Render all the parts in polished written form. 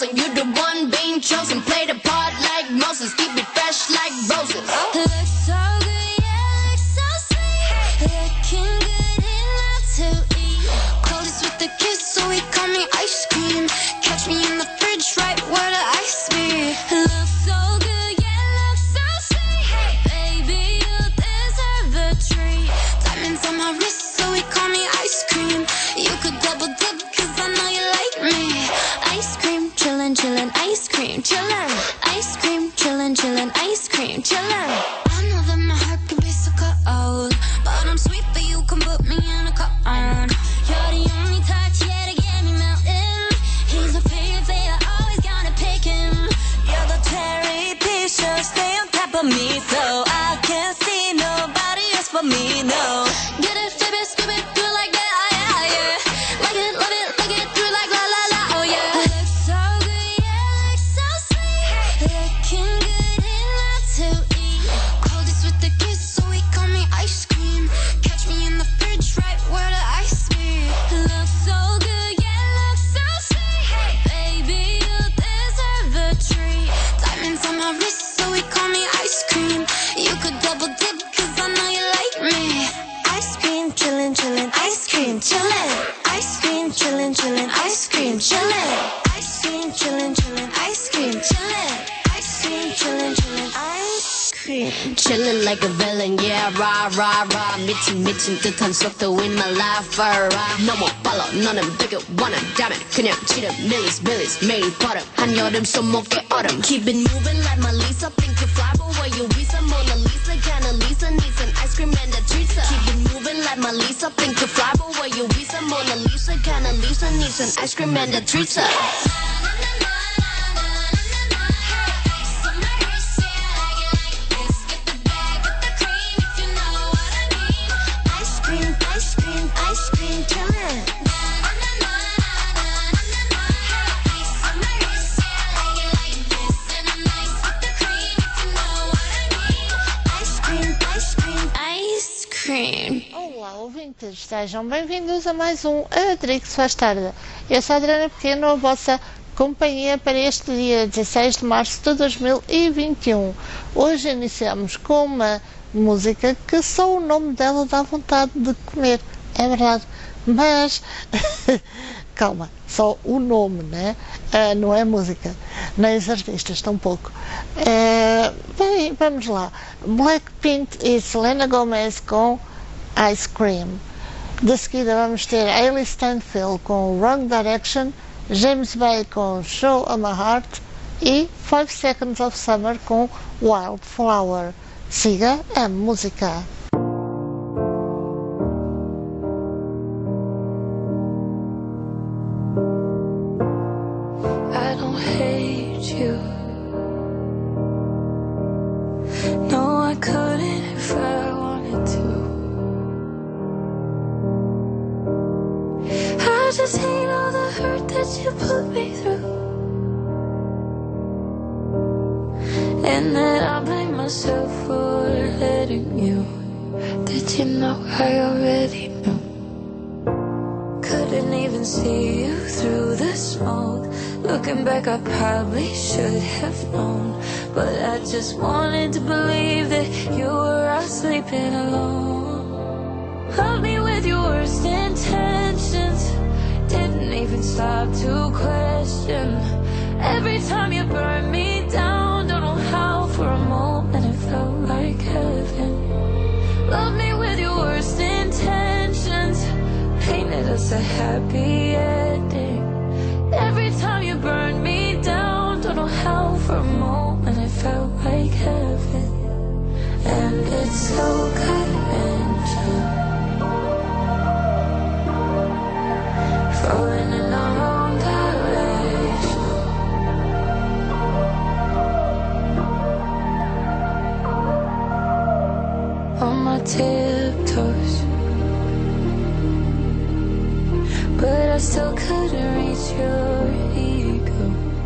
frozen. You the one being chosen. Play the part like Moses. Keep it fresh like roses. Looks so good, yeah, looks so sweet. Looking good enough to eat. Coldest with the kiss, so he call me ice cream. Catch me in the fridge, right where the ice be. Looks so good, yeah, looks so sweet. Hey, baby, you deserve a treat. Diamonds on my wrist, so he call me ice cream. You could double dip, cause I know you like me. Ice cream, chillin', chillin', ice cream, chillin'. Ice cream, chillin', chillin', ice cream, chillin'. I know that my heart can be so cold, but I'm sweet, but you can put me in a cone. You're the only touch, yeah, to get me melting. He's my favorite, I always gotta pick him. You're the cherry picture, stay on top of me, so I can't see nobody else but me, no. Get it, flip it, skip it, do it like that, oh yeah, yeah. Like it, love it, like it, do it like la la la, oh yeah. Looks so good, yeah, looks so sweet. Looking good enough to eat. Coldest with the kiss, so he call me ice cream. Catch me in the fridge, right where the ice be. Looks so good, yeah, looks so sweet. Hey, baby, you deserve a treat. Diamonds on my wrist, so he call me ice cream. You could double dip, cause I know you like me. Ice cream, chillin', chillin', ice cream, chillin'. Ice cream, chillin', chillin', ice cream, chillin'. Ice cream, chillin', chillin', ice cream, chillin'. Ice cream, chillin', chillin', ice cream. Chillin' like a villain, yeah, rah, rah, rah. 미친 듯한 속도 in my life, 너무 빨라, 너는 되게 원한 다면 그냥 치름, 밀리스, 매일 버릇. 한여름 손목에 얼음. Keep it moving like my Lisa. Think you fly, but where you visa? Mona Lisa, kinda Lisa, needs an ice cream and a treat. Keep it moving like my Lisa. Think you fly, but where you visa? Mona Lisa, kinda Lisa, needs an ice cream and a treat. Ice cream, chillin'. Ice cream. Olá, ouvintes, sejam bem-vindos a mais um Adrix Faz Tarde. Eu sou a Adriana Pequeno, a vossa companhia para este dia 16 de março de 2021. Hoje iniciamos com uma música que só o nome dela dá vontade de comer, é verdade, mas calma, só o nome, né? Não é música, nem os artistas, tampouco. Bem, vamos lá. Blackpink e Selena Gomez com Ice Cream. De seguida vamos ter Hailey Steinfeld com Wrong Direction, James Bay com Show of My Heart e 5 Seconds of Summer com Wildflower. Siga a música. I don't hate you. No, I couldn't if I wanted to. I just hate all the hurt that you put me through. And that I blame myself for letting you. That you know I already knew. Couldn't even see you through the smoke. Looking back, I probably should have known. But I just wanted to believe that you were out sleeping alone. Love me with your worst intentions. Didn't even stop to question. Every time you burn me down, don't know how, for a moment it felt like heaven. Love me with your worst intentions. Painted us a happy ending. Every time you burn me down, don't know how, for a moment it felt like heaven. And it's so gut-wrenching, falling in the wrong direction. On my tiptoes, but I still couldn't reach your ego.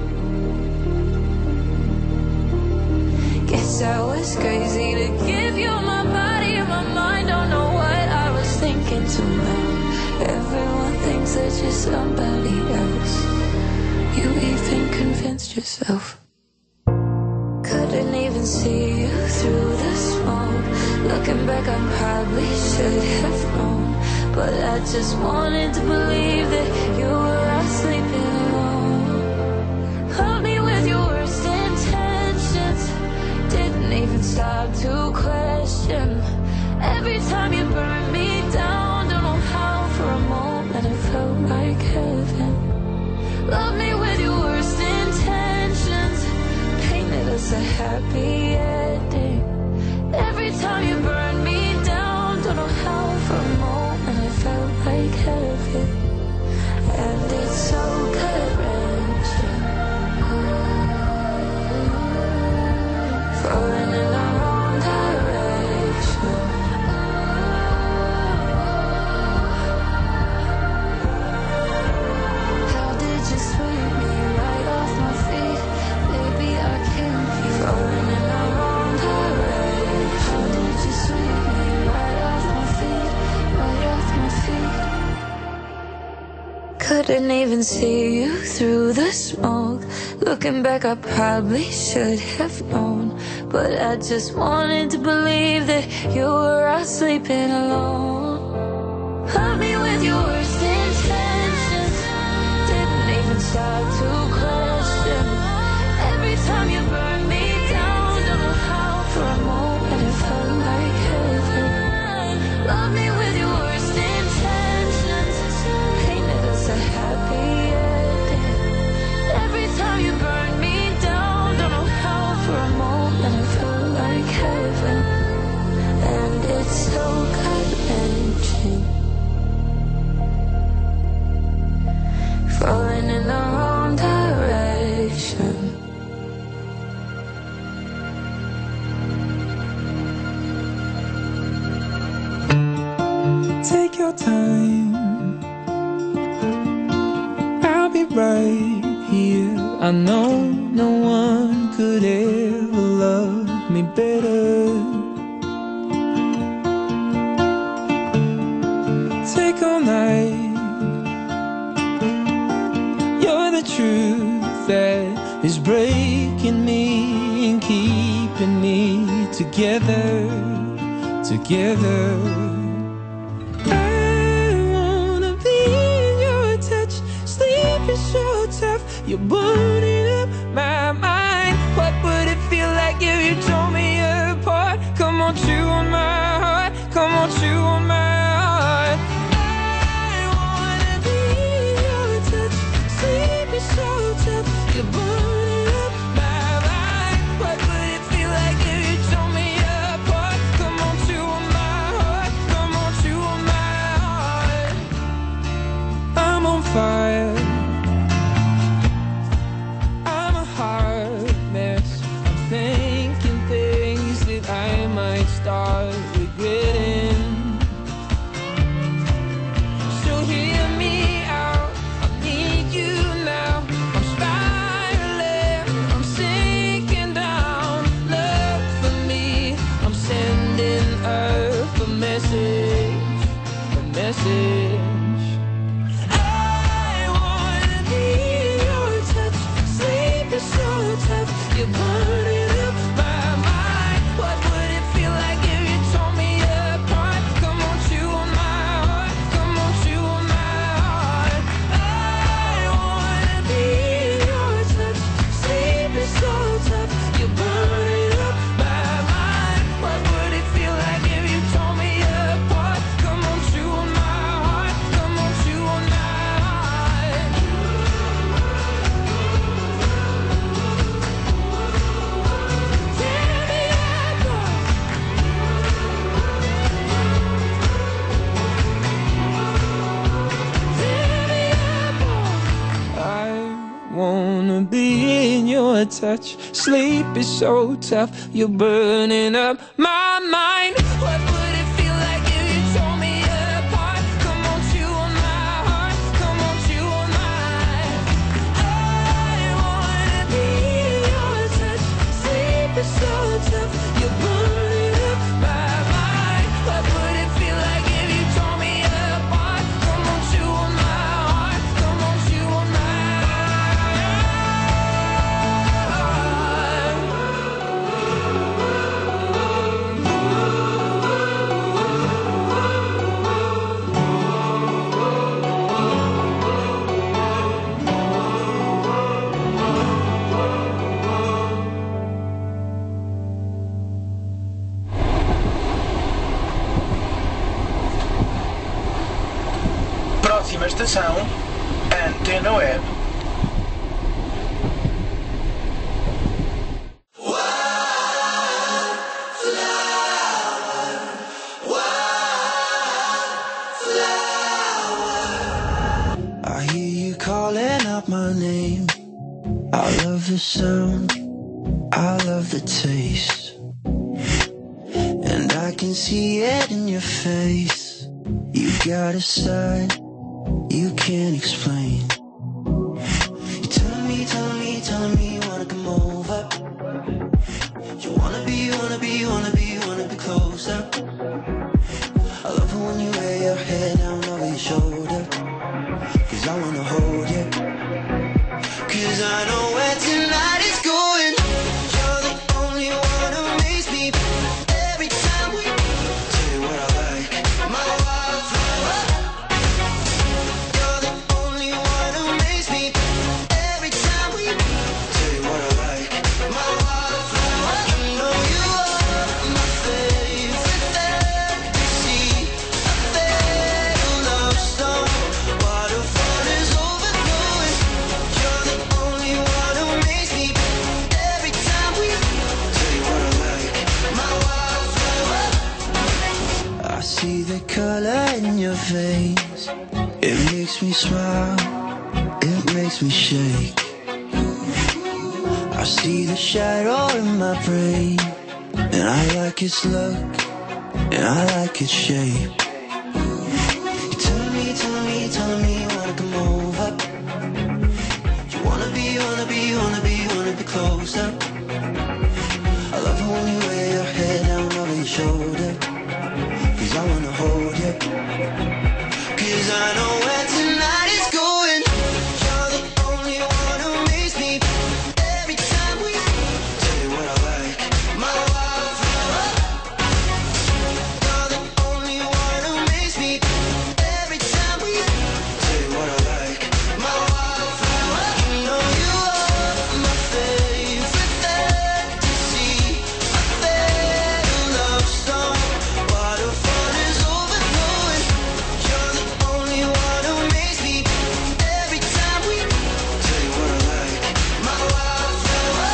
Guess I was crazy to give you my body and my mind. Don't know what I was thinking to now. Everyone thinks that you're somebody else. You even confess against yourself. Couldn't even see you through the smoke. Looking back, I probably should have known, but I just wanted to believe that you were out sleeping alone. Held me with your worst intentions, didn't even stop to question. Every time you burned me down, don't know how, for a moment it felt like heaven. Love me with your worst intentions, painted us a happy ending. Every time you burned me down, don't know how, for a moment it felt like heaven. And it's so gut-wrenching, falling in the wrong direction. How did you sweep me right off my feet? Baby, I can't keep falling in the wrong direction. How did you sweep me right off my feet? Right off my feet. Couldn't even see you through the smoke. Looking back, I probably should have known, but I just wanted to believe that you were out sleeping alone. Love me with your worst intentions, didn't even stop to question. Every time you burned me down, don't know how, for a moment it felt like heaven. Love me with your worst intentions, painted us a happy ending. Every time you burned me down, don't know how, for a moment it felt like heaven. And it's so gut-wrenching, falling in the wrong direction. Take your time, I'll be right here. I know no one could ever love me better. Take all night, you're the truth that is breaking me and keeping me together, together. So tough, you're burning up my mind. What would it feel like if you tore me apart? Come on, chew on my heart, come on, chew on my heart. I wanna be your touch, sleep is so tough, you're burning up my mind. What would it feel like if you tore me apart? Come on, chew on my heart, come on, chew on my heart. I'm on fire, thinking things that I might start regretting. So hear me out, I need you now. I'm spiraling, I'm sinking down. Look for me, I'm sending Earth a message, a message. I wanna be your touch, sleep is so tough, you're burning. Touch, sleep is so tough, you're burning up my mind. What would it feel like if you tore me apart? Come on, chew on my heart, come on, chew on mine. I wanna be your touch, sleep is so tough, you're burning up my mind. What would it feel like if you tore me apart? Come on, chew on my heart, come on, chew on mine. não é? I hear you calling out my name. I love the sound, I love the taste, and I can see it in your face. You got a side you can't explain. You're telling me you wanna come over. You wanna be closer. I love it when you lay your head down over your shoulder, 'cause I wanna hold you, 'cause I know where tonight is going. You're the only one who makes me every time we tell you what I like, my wildflower. You're the only one who makes me every time we tell you what I like, my wildflower. You know you are my favorite fantasy, a fatal love song. Waterfall is overflowing. You're the only one who makes me every time we tell you what I like, my wildflower. I see the color in your face. It makes me smile, it makes me shake. I see the shadow in my brain, and I like its look, and I like its shape. You're telling me you wanna come over. You wanna be closer. I love it when you lay your head down over your shoulder, 'cause I wanna hold you, 'cause I know where tonight is going. You're the only one who makes me every time we tell you what I like, my wildflower. You're the only one who makes me every time we tell you what I like, my wildflower. You know you are my favorite fantasy, a fatal love song. Waterfall is overflowing. You're the only one who makes me every time we tell you what I like, my wildflower.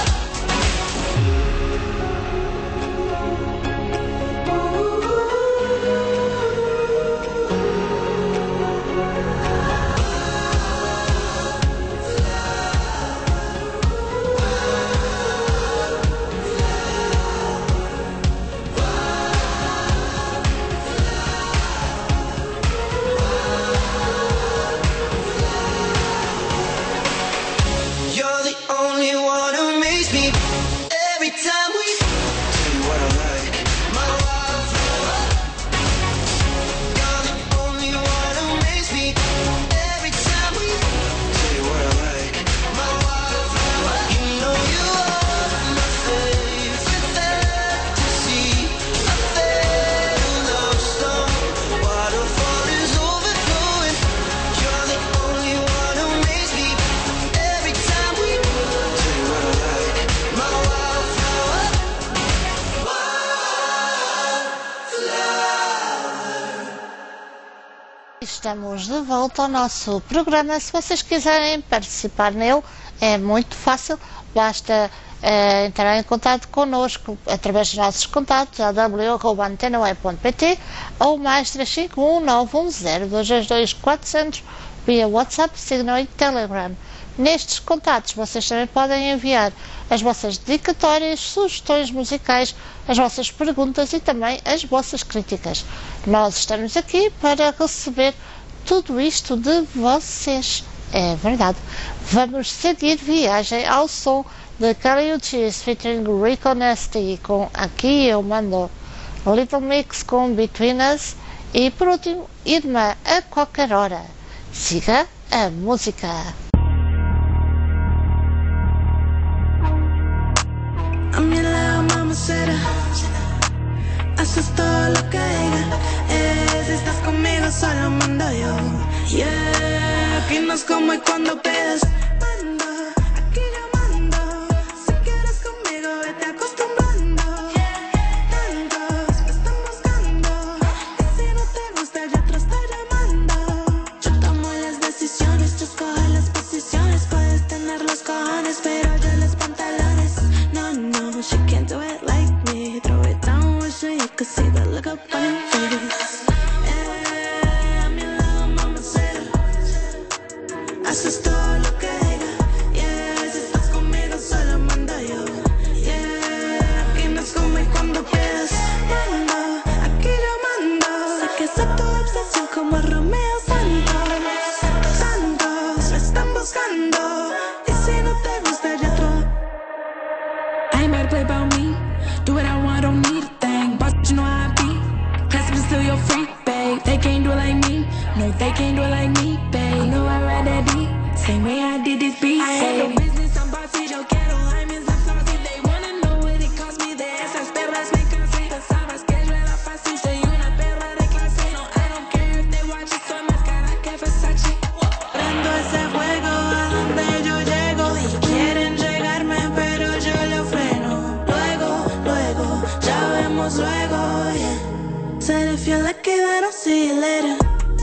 You're the only one who makes me every time we tell you what I like, my wildflower. You're the only one who makes me every time we tell you what I like, my wildflower. You know you are my favorite fantasy, a fatal love song. Waterfall is overflowing. You're the only one who makes me every time we tell you what I like, my wildflower. Estamos de volta ao nosso programa. Se vocês quiserem participar nele, é muito fácil. Basta entrar em contato connosco através dos nossos contatos aw@antenaweb.pt ou mais 351 910 222 400 via WhatsApp, Signal e Telegram. Nestes contatos vocês também podem enviar as vossas dedicatórias, sugestões musicais, as vossas perguntas e também as vossas críticas. Nós estamos aqui para receber tudo isto de vocês. É verdade. Vamos seguir viagem ao som de Kali Uchis featuring Rico Nasty com Aqui Eu Mando, Little Mix com Between Us e por último Irmã a Qualquer Hora. Siga a música. A mi lado, mamacita, haces todo lo que diga. Si estás conmigo, solo mando yo. Yeah, aquí no es como y cuando pides. Mando, aquí yo mando. Si quieres conmigo, vete acostumbrando. Tantos me están buscando, que si no te gusta, ya otro está llamando. Yo tomo las decisiones, tú escoges las posiciones. if you're lucky, then I'll see you later.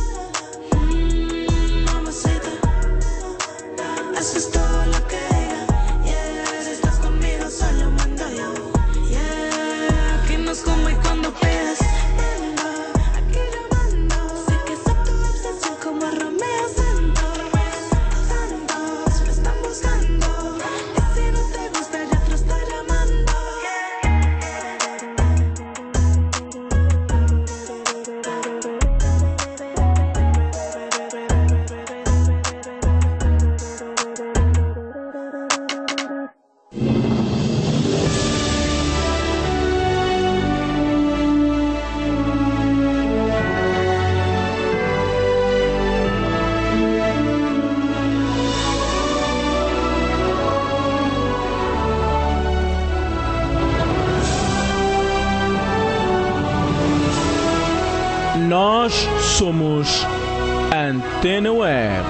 Mamacita, haces todo lo que diga. Yeah, si estás conmigo solo mando yo. Yeah, aquí no es como y cuando pides. Aquí llamando, sé que es tu obsesión como Romeo Santos. Santos, me están buscando. Y si no te gusta, ya otro está llamando. Nós somos Antena Web.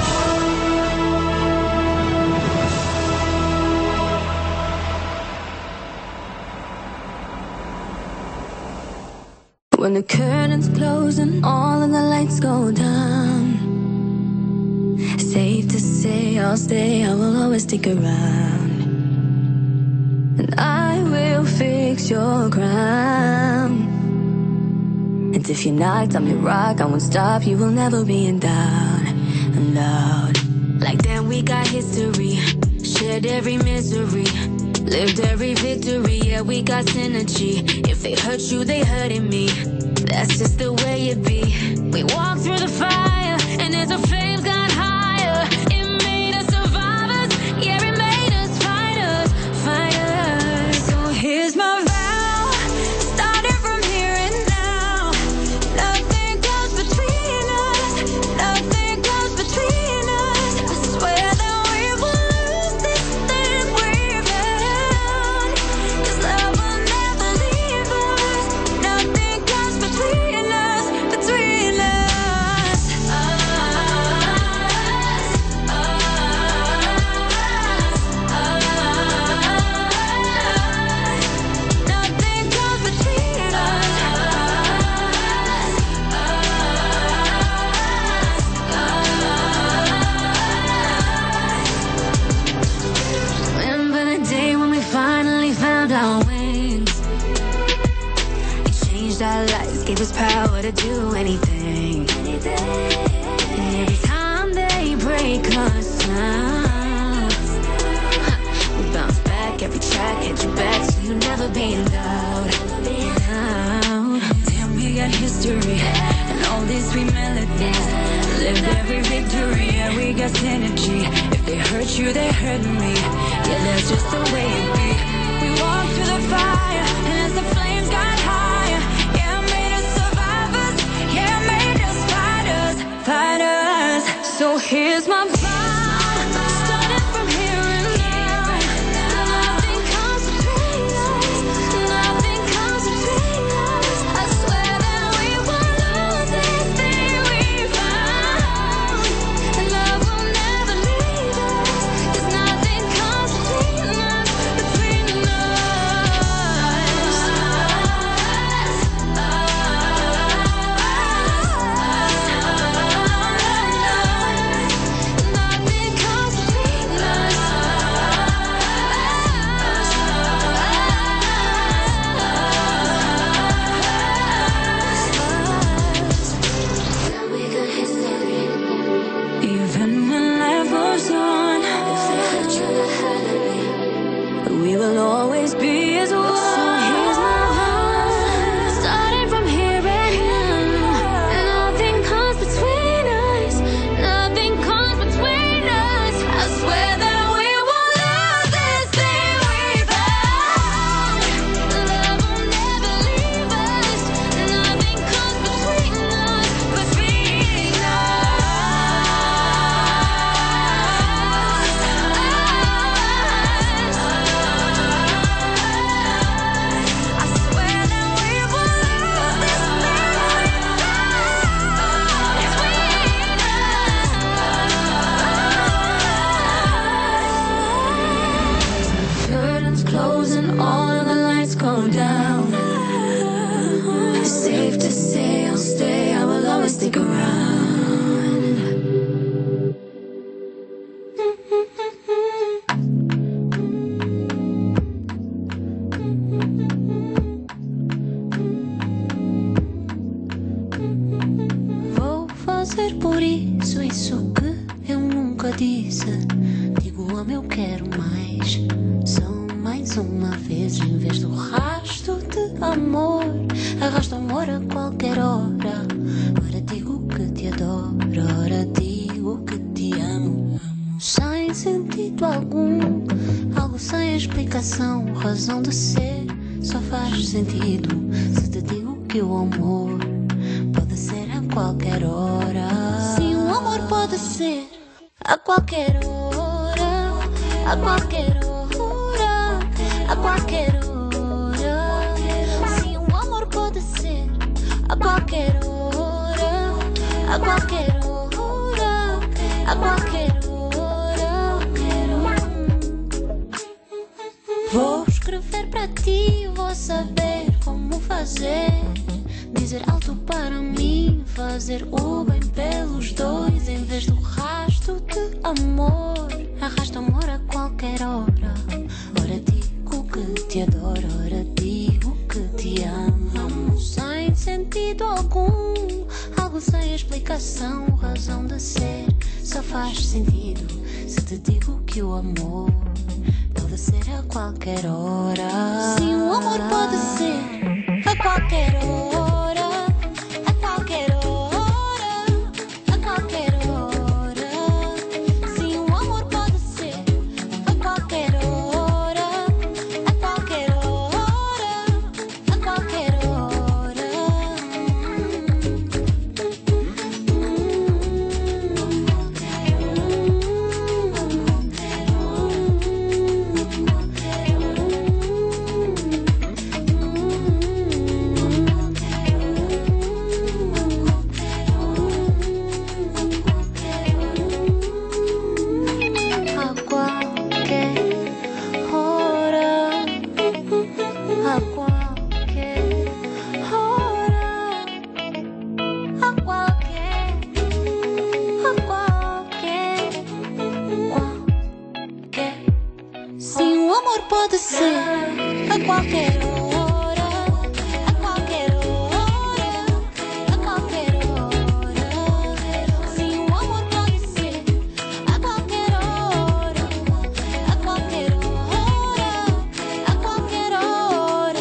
When the curtains close and all of the lights go down, safe to say I'll stay, I will always stick around. And I will fix your crown. And if you're knocked, I'm your rock, I won't stop, you will never be in doubt. Loud. Like then we got history, shared every misery, lived every victory, yeah, we got synergy. If they hurt you, they hurting me, that's just the way it be. We walk through the fire, and as the flames got higher, it made us survivors, yeah, it made us fighters, fighters. So here's my vow, starting from here and now. Nothing comes between us, nothing comes between us. I swear that we will lose this thing we've had, 'cause love will never leave us. Nothing comes between us, between us. Nothing comes between us. Remember the day when we finally found our wings? It changed our lives, gave us power to do anything. And every time they break us down, we bounce back every track, get you back so you never be in doubt. Damn, we got history and all these sweet melodies, lived every victory, yeah, we got synergy. If they hurt you, they hurt me, yeah, that's just the way it be. We walked through the fire, and as the flames got higher, yeah, it made us survivors, yeah, it made us fighters, fighters. So here's my vow, starting from here and now. Nothing comes between us, nothing comes between us. I swear that we will lose this thing we found, and love will never leave us, 'cause nothing comes between us, between us. Nothing comes between us. We got history. Even when life goes on, if they hurt you, they hurt me, we will always be as one. So here's my heart, starting from here and now. And nothing comes between us, nothing comes between us. I swear that we will lose this thing we found. Love will never leave us, nothing comes between us, between us. I swear that we will lose this thing we found. Curtains close and all of the lights go down. It's safe to say stick around. Vou fazer por isso que eu nunca disse. Digo eu quero mais. Só mais uma vez, em vez do rasto de amor, arrasto amor a qualquer hora. Ora digo que te adoro, ora digo que te amo. Sem sentido algum, algo sem explicação, razão de ser, só faz sentido se te digo que o amor pode ser a qualquer hora. Sim, o amor pode ser a qualquer hora, a qualquer hora, a qualquer hora. Sim, o amor pode ser a qualquer hora, a qualquer hora, a qualquer hora. Vou escrever para ti, vou saber como fazer. Dizer alto para mim, fazer o bem pelos dois, em vez do rasto de amor. Arrasto amor a qualquer hora. Ora digo que te adoro, ora digo que te amo. Sem sentido algum, algo sem explicação, razão de ser, só faz sentido se te digo que o amor pode ser a qualquer hora. Sim, o amor pode ser a qualquer hora, a qualquer hora, a qualquer hora. Sim, o amor pode ser a qualquer hora, a qualquer hora, a qualquer hora. Sim, o amor pode ser a qualquer hora, a qualquer hora, a qualquer hora. Sim, o amor pode ser a qualquer hora, a qualquer hora, a qualquer hora,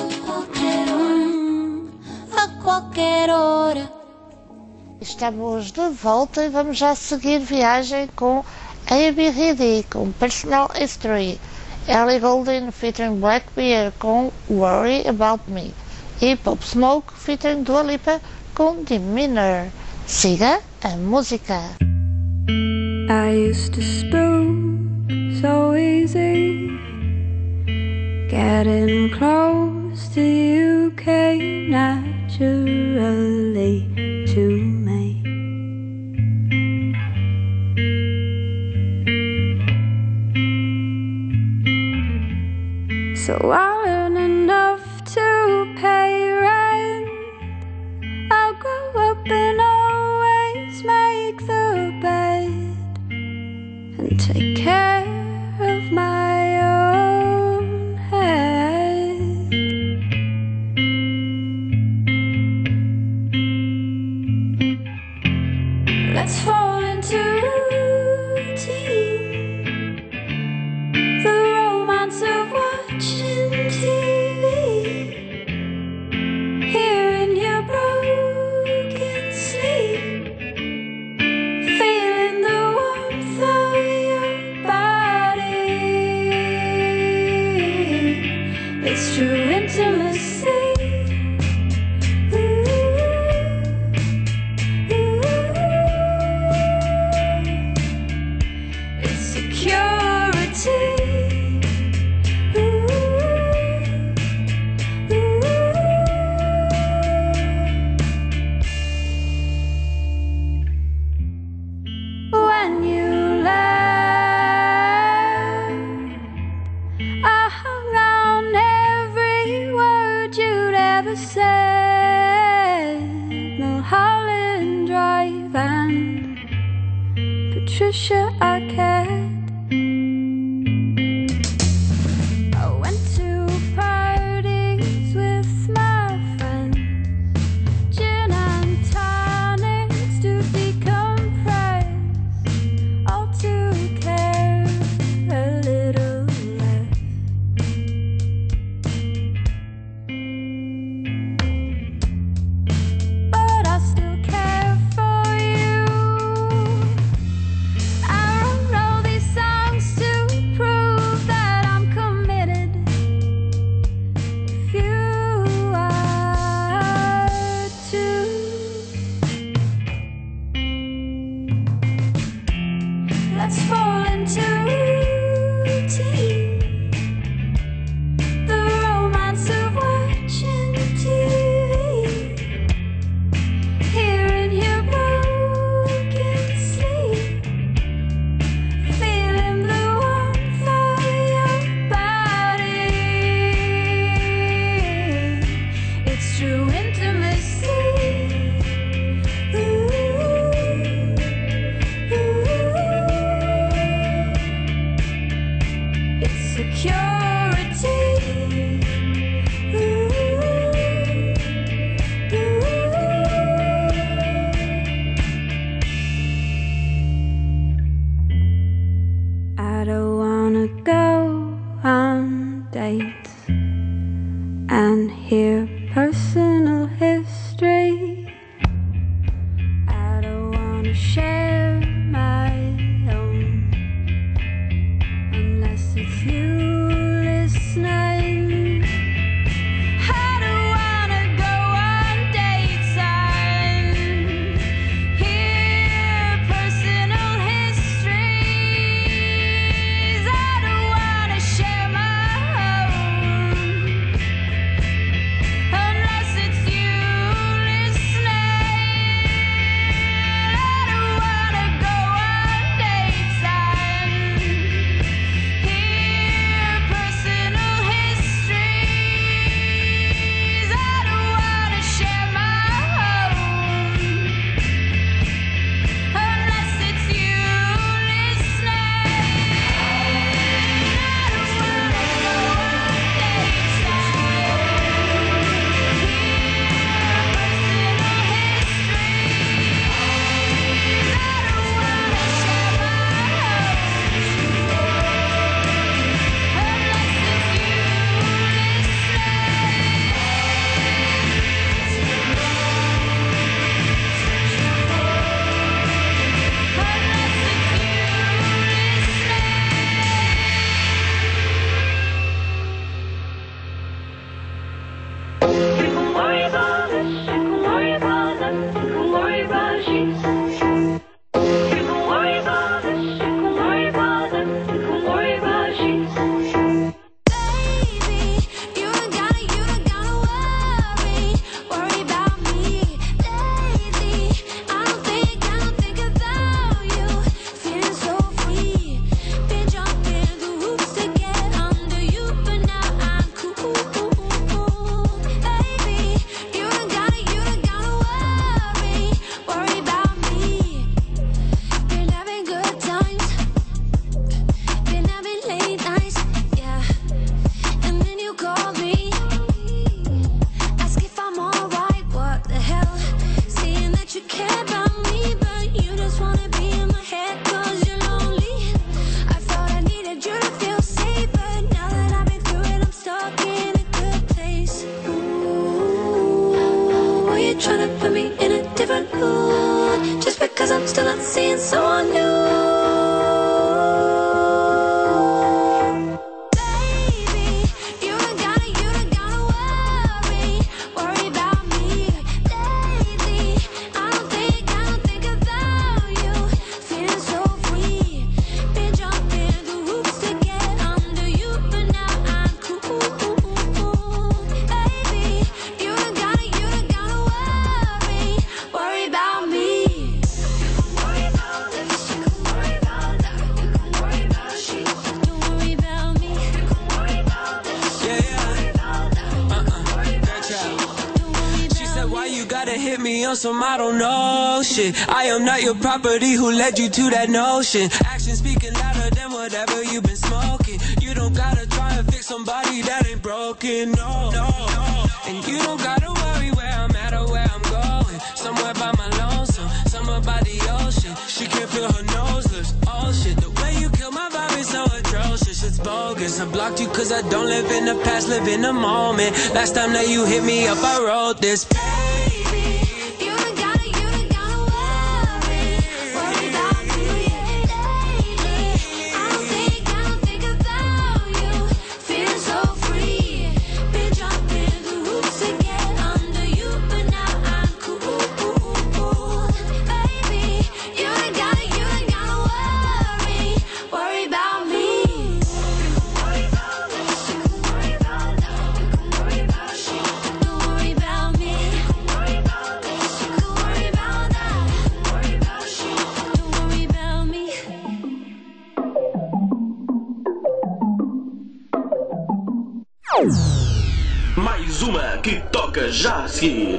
a qualquer hora. Estamos de volta e vamos já seguir viagem com A.B.C.D. com Personal History, Ellie Goulding featuring Blackbeard com Worry About Me e Pop Smoke featuring Dua Lipa com Demeanor. Siga a música. I used to spook so easy, getting close to you came naturally to me. So I'll earn enough to pay rent, I'll grow up and always make the bed and take care of my own head. Let's fall into routine, the romance of watching TV, hearing your broken sleep, feeling the warmth of your body. It's true intimacy. It's security. When you left, I hung on every wish I could. I went to parties with my friends, gin and tonics to decompress, all to care a little less. But I still care for you. I wrote all these songs to prove that I'm committed. If you are too, let's fall into routine, the romance of watching TV, hearing your broken sleep, feeling the warmth of your body. It's true intimacy. Ooh, it's security. I don't wanna go on dates and hear personal history. I don't wanna share my own unless it's you listening. I don't wanna go on dates and hear personal histories. I don't wanna share my own unless it's you listening. I don't wanna go on dates and hear personal histories. I don't wanna share my own unless it's you listening. I don't wanna go on dates and hear personal histories. I don't wanna share my own unless it's you You can worry about this, you can worry about that, you can worry about sheets. You can worry about this, you can worry about that, you can worry about sheets. Baby, you don't gotta worry about me lately. I don't think about you, feeling so free. Been jumping through hoops to get under you, but now I'm cool. Baby, hit me on some I don't know shit. I am not your property, who led you to that notion? Actions speaking louder than whatever you've been smoking. You don't gotta try and fix somebody that ain't broken, no, no, no. And you don't gotta worry where I'm at or where I'm going. Somewhere by my lonesome, somewhere by the ocean. She can't feel her nose lips, oh shit. The way you kill my vibe is so atrocious, it's bogus. I blocked you cause I don't live in the past, live in the moment. Last time that you hit me up, I wrote this. Mais uma que toca já a seguir.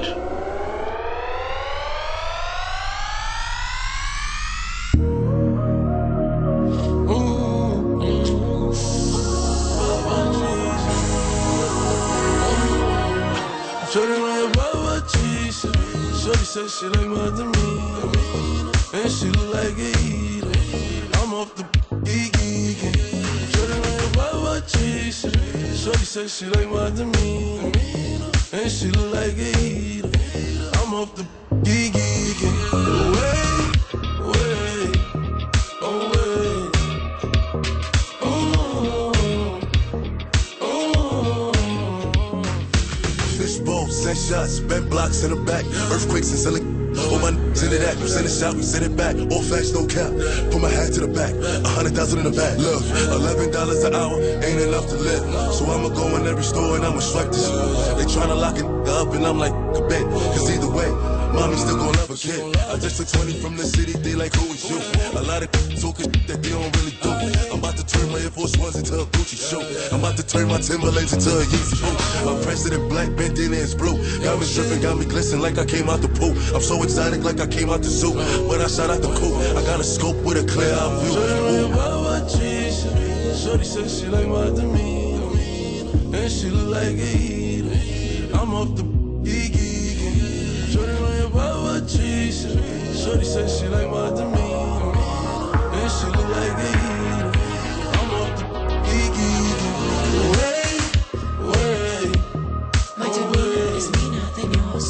Shorty said she like my demeanor, and she look like a eater. I'm off the geeking. Shorty like a Baba chaser. Shorty said she like my demeanor, and she look like a eater. I'm off the geeking. Wait, oh wait. Fishbowl, send shots, bed blocks in the back, earthquakes and selling. All my into that, you send a shot, we send it back. All facts, no cap. Put my hat to the back, 100,000 in the back. Look, $11 an hour ain't enough to live. So I'ma go in every store and I'ma swipe this shit. They tryna lock it up and I'm like, a bet. Cause either way, mommy still gon' love a kid. I just took 20 from the city, they like, who is you? A lot of talking that they don't really do. I'm about to turn my Air Force Ones into a Gucci shoe. I'm about to turn my Timberlands into a Yeezy boot. My president black, bandana is blue. Got me dripping, got me glistening like I came out the pool. I'm so exotic like I came out the zoo. But I shot out the coupe. I got a scope with a clear out view. Shorty said she like my demeanor, and she look like a eater. I'm off the geeking. Shorty like a Baba chaser. Shorty said she like my demeanor, and she look like a eater. I'm off the geeking. Wait. My demeanor is meaner than yours.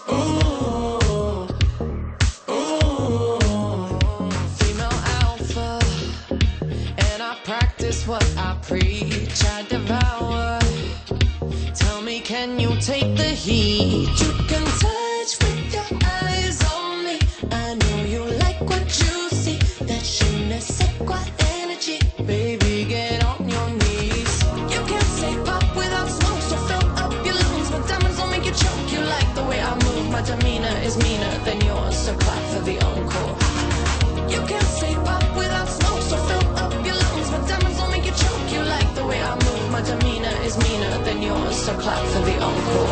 Female alpha, and I practice what I preach. I devour. Tell me, can you take the heat? You can touch with your eyes on me. I know you like what you see. That je ne sais quoi energy. Baby, get on your knees. You can't say pop without smoke, so fill up your lungs. My diamonds will make you choke. You like the way I move. My demeanor is meaner than yours, so clap for the encore. You can't say pop without smoke, so fill up your lungs. My diamonds will make you choke. You like the way I move. My demeanor is meaner than yours, so clap for the encore.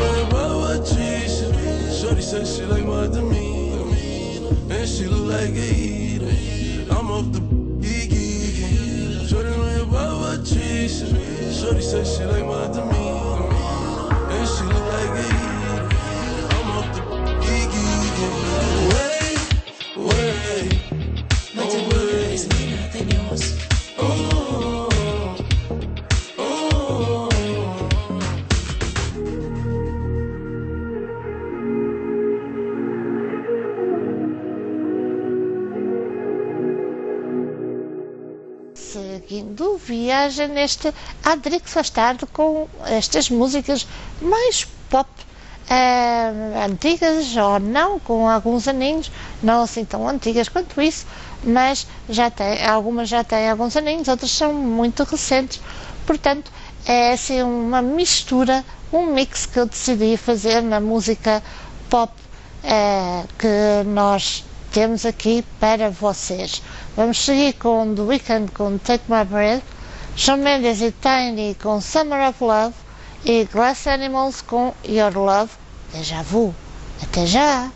Shorty said she like my demeanor, and she look like a eater. I'm off the geeking. Shorty like a Baba chaser. Shorty said she like my demeanor, and she look like a eater. I'm off the geeking. Wait. My demeanor is meaner than yours. Seguindo viagem neste Adrix faz tarde com estas músicas mais pop, antigas ou não, com alguns aninhos, não assim tão antigas quanto isso, mas algumas já têm alguns aninhos, outras são muito recentes, portanto é assim uma mistura, um mix que eu decidi fazer na música pop que nós temos aqui para vocês. Vamos seguir com The Weeknd com Take My Breath, Shawn Mendes e Tiny com Summer of Love e Glass Animals com Your Love, Déjà Vu, Até já!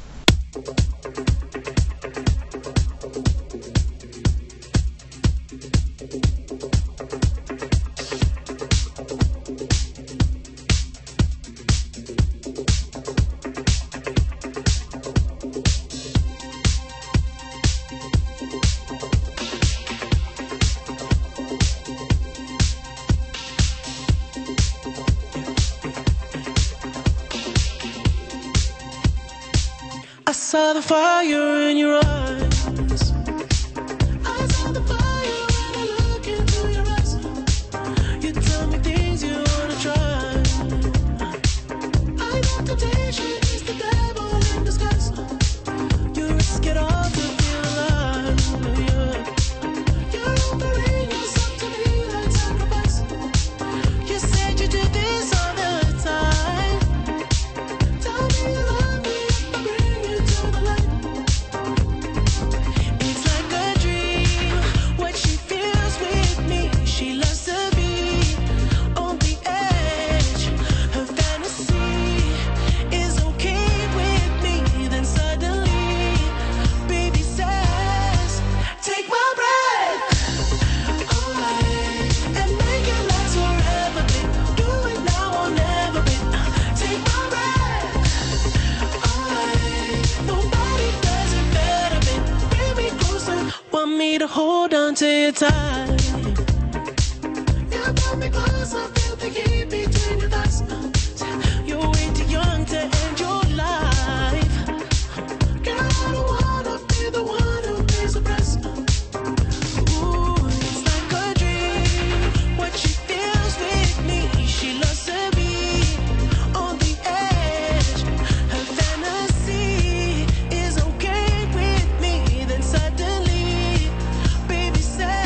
I saw the fire in your eyes. I saw the fire when I look into your eyes. You tell me things you wanna try. I know temptation is the devil in disguise. You risk it all to feel alive. You're offering yourself to me like sacrifice. You said you do this all the time. Tell me you love me, I'll bring you to the light. It's like a dream, what she feels with me. She loves to be on the edge. Her fantasy is okay with me. Then suddenly, baby says, take my breath away and make it last forever, babe. Do it now or never, babe. Take my breath away. Nobody does it better, babe. Bring me closer. Want me to hold on to you tight. You brought me closer, feel the heat between your thighs. You're way too young to end your life. Girl, I don't wanna be the one who pays the price. Ooh, it's like a dream, what she feels with me. She loves to be on the edge. Her fantasy is okay with me. Then suddenly, baby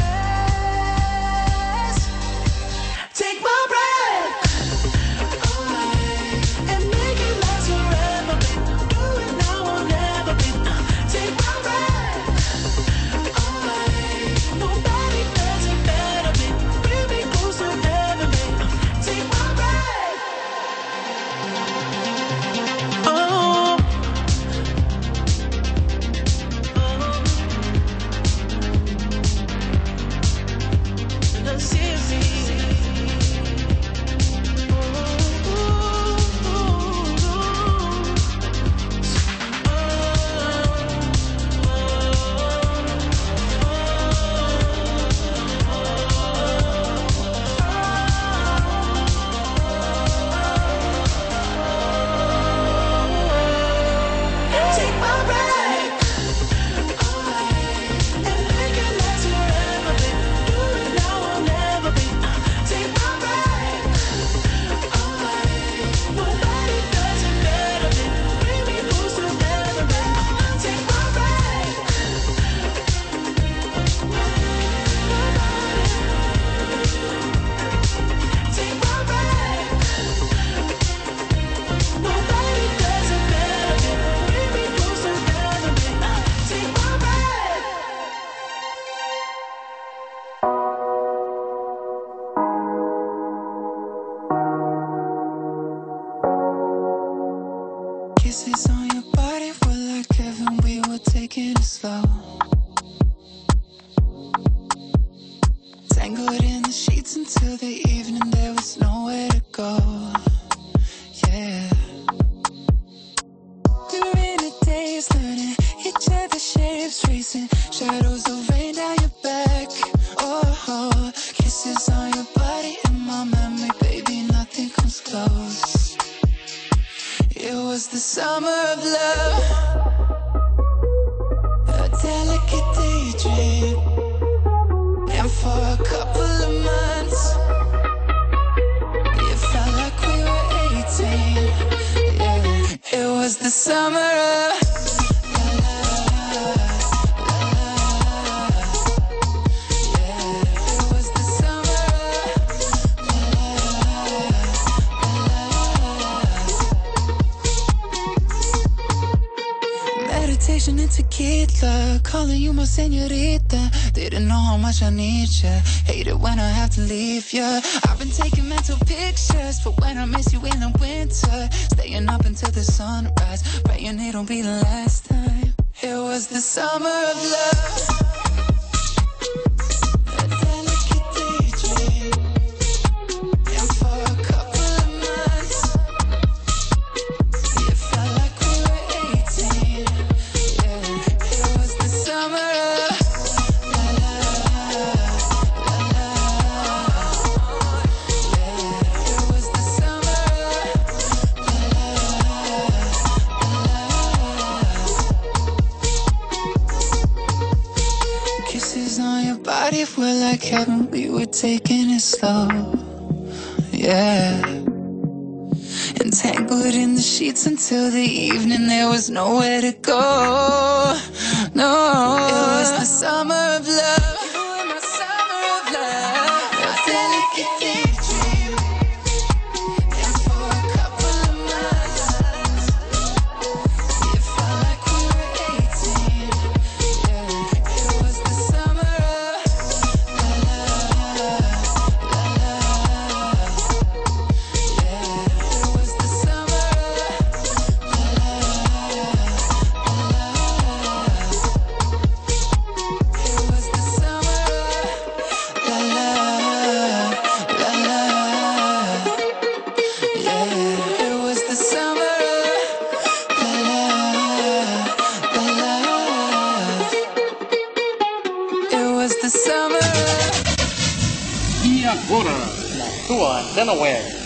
says, take my breath away and make it last forever, babe. Do it now or never, babe. Take my breath away. Nobody does it better, babe. Bring me closer, never, babe. Take my breath. Oh. Take my breath away and make it last forever, babe. Do it now or never, babe. Take my breath away. Nobody does it better, babe. Bring me closer, never, babe. Take my breath. Take my breath. Nobody does it better, babe. Bring me closer, never, babe. Take my breath. Kisses on your body were like heaven. We were taking it slow. Tangled in the sheets until the evening. There was nowhere to go. Yeah. During the days, learning each other's shapes, tracing shadows of rain down your back. Oh, kisses on your body in my memory, baby, nothing comes close. It was the summer of love, a delicate daydream, and for a couple of months, it felt like we were 18. Yeah, it was the summer of combination and tequila, calling you my señorita. Didn't know how much I need ya. Hate it when I have to leave ya. I've been taking mental pictures for when I miss you in the winter. Staying up until the sunrise, praying it'll be the last time. It was the summer of love. We're like heaven, we were taking it slow, yeah. Entangled in the sheets until the evening, there was nowhere to go, no. It was the summer of love, you were my summer of love. A delicate daydream, and for a couple of months, it felt like we were 18, yeah. It was the summer of E agora, na sua Antena Web.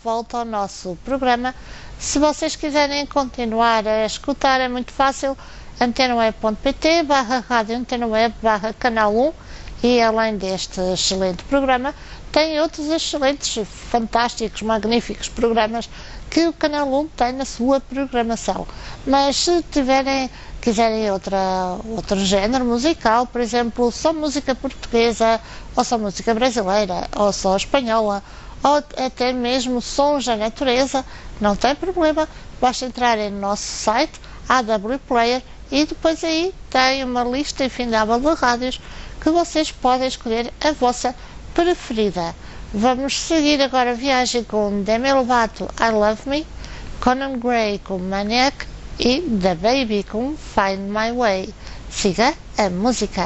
volta ao nosso programa. Se vocês quiserem continuar a escutar, é muito fácil, antenaweb.pt/rádio antenaweb/canal 1, e além deste excelente programa, tem outros excelentes, fantásticos, magníficos programas que o Canal 1 tem na sua programação. Mas se quiserem outro género musical, por exemplo, só música portuguesa, ou só música brasileira, ou só espanhola, ou até mesmo sons da natureza, não tem problema, basta entrarem no nosso site, AW Player, e depois aí tem uma lista infindável de rádios que vocês podem escolher a vossa preferida. Vamos seguir agora a viagem com Demi Lovato, I Love Me, Conan Gray com Maniac e The Baby com Find My Way. Siga a música.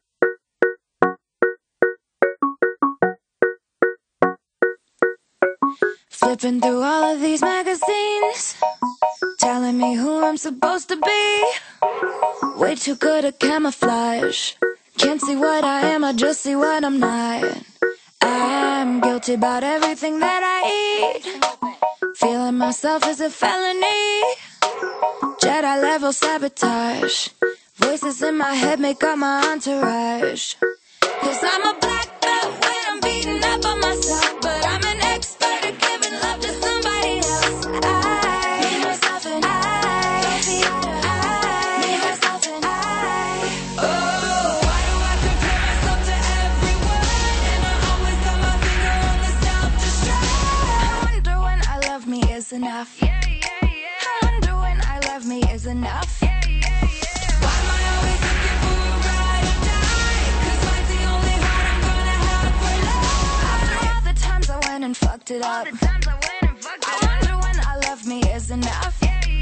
Flipping through all of these magazines, telling me who I'm supposed to be. Way too good at camouflage. Can't see what I am, I just see what I'm not. I'm guilty about everything that I eat. Feeling myself is a felony. Jedi level sabotage. Voices in my head make up my entourage. 'Cause I'm a black belt when I'm beating up on myself, but I'm an expert at giving love to somebody else. Me, myself, and I. Me, myself, and I. Oh, why do I compare myself to everyone? And I always got my finger on the self-destruct. I wonder when I love me is enough. I wonder when I love me is enough. Why am I always looking for a ride or die? 'Cause mine's the only heart I'm gonna have for love. After all the times I went and fucked it up, I wonder when I love me is enough.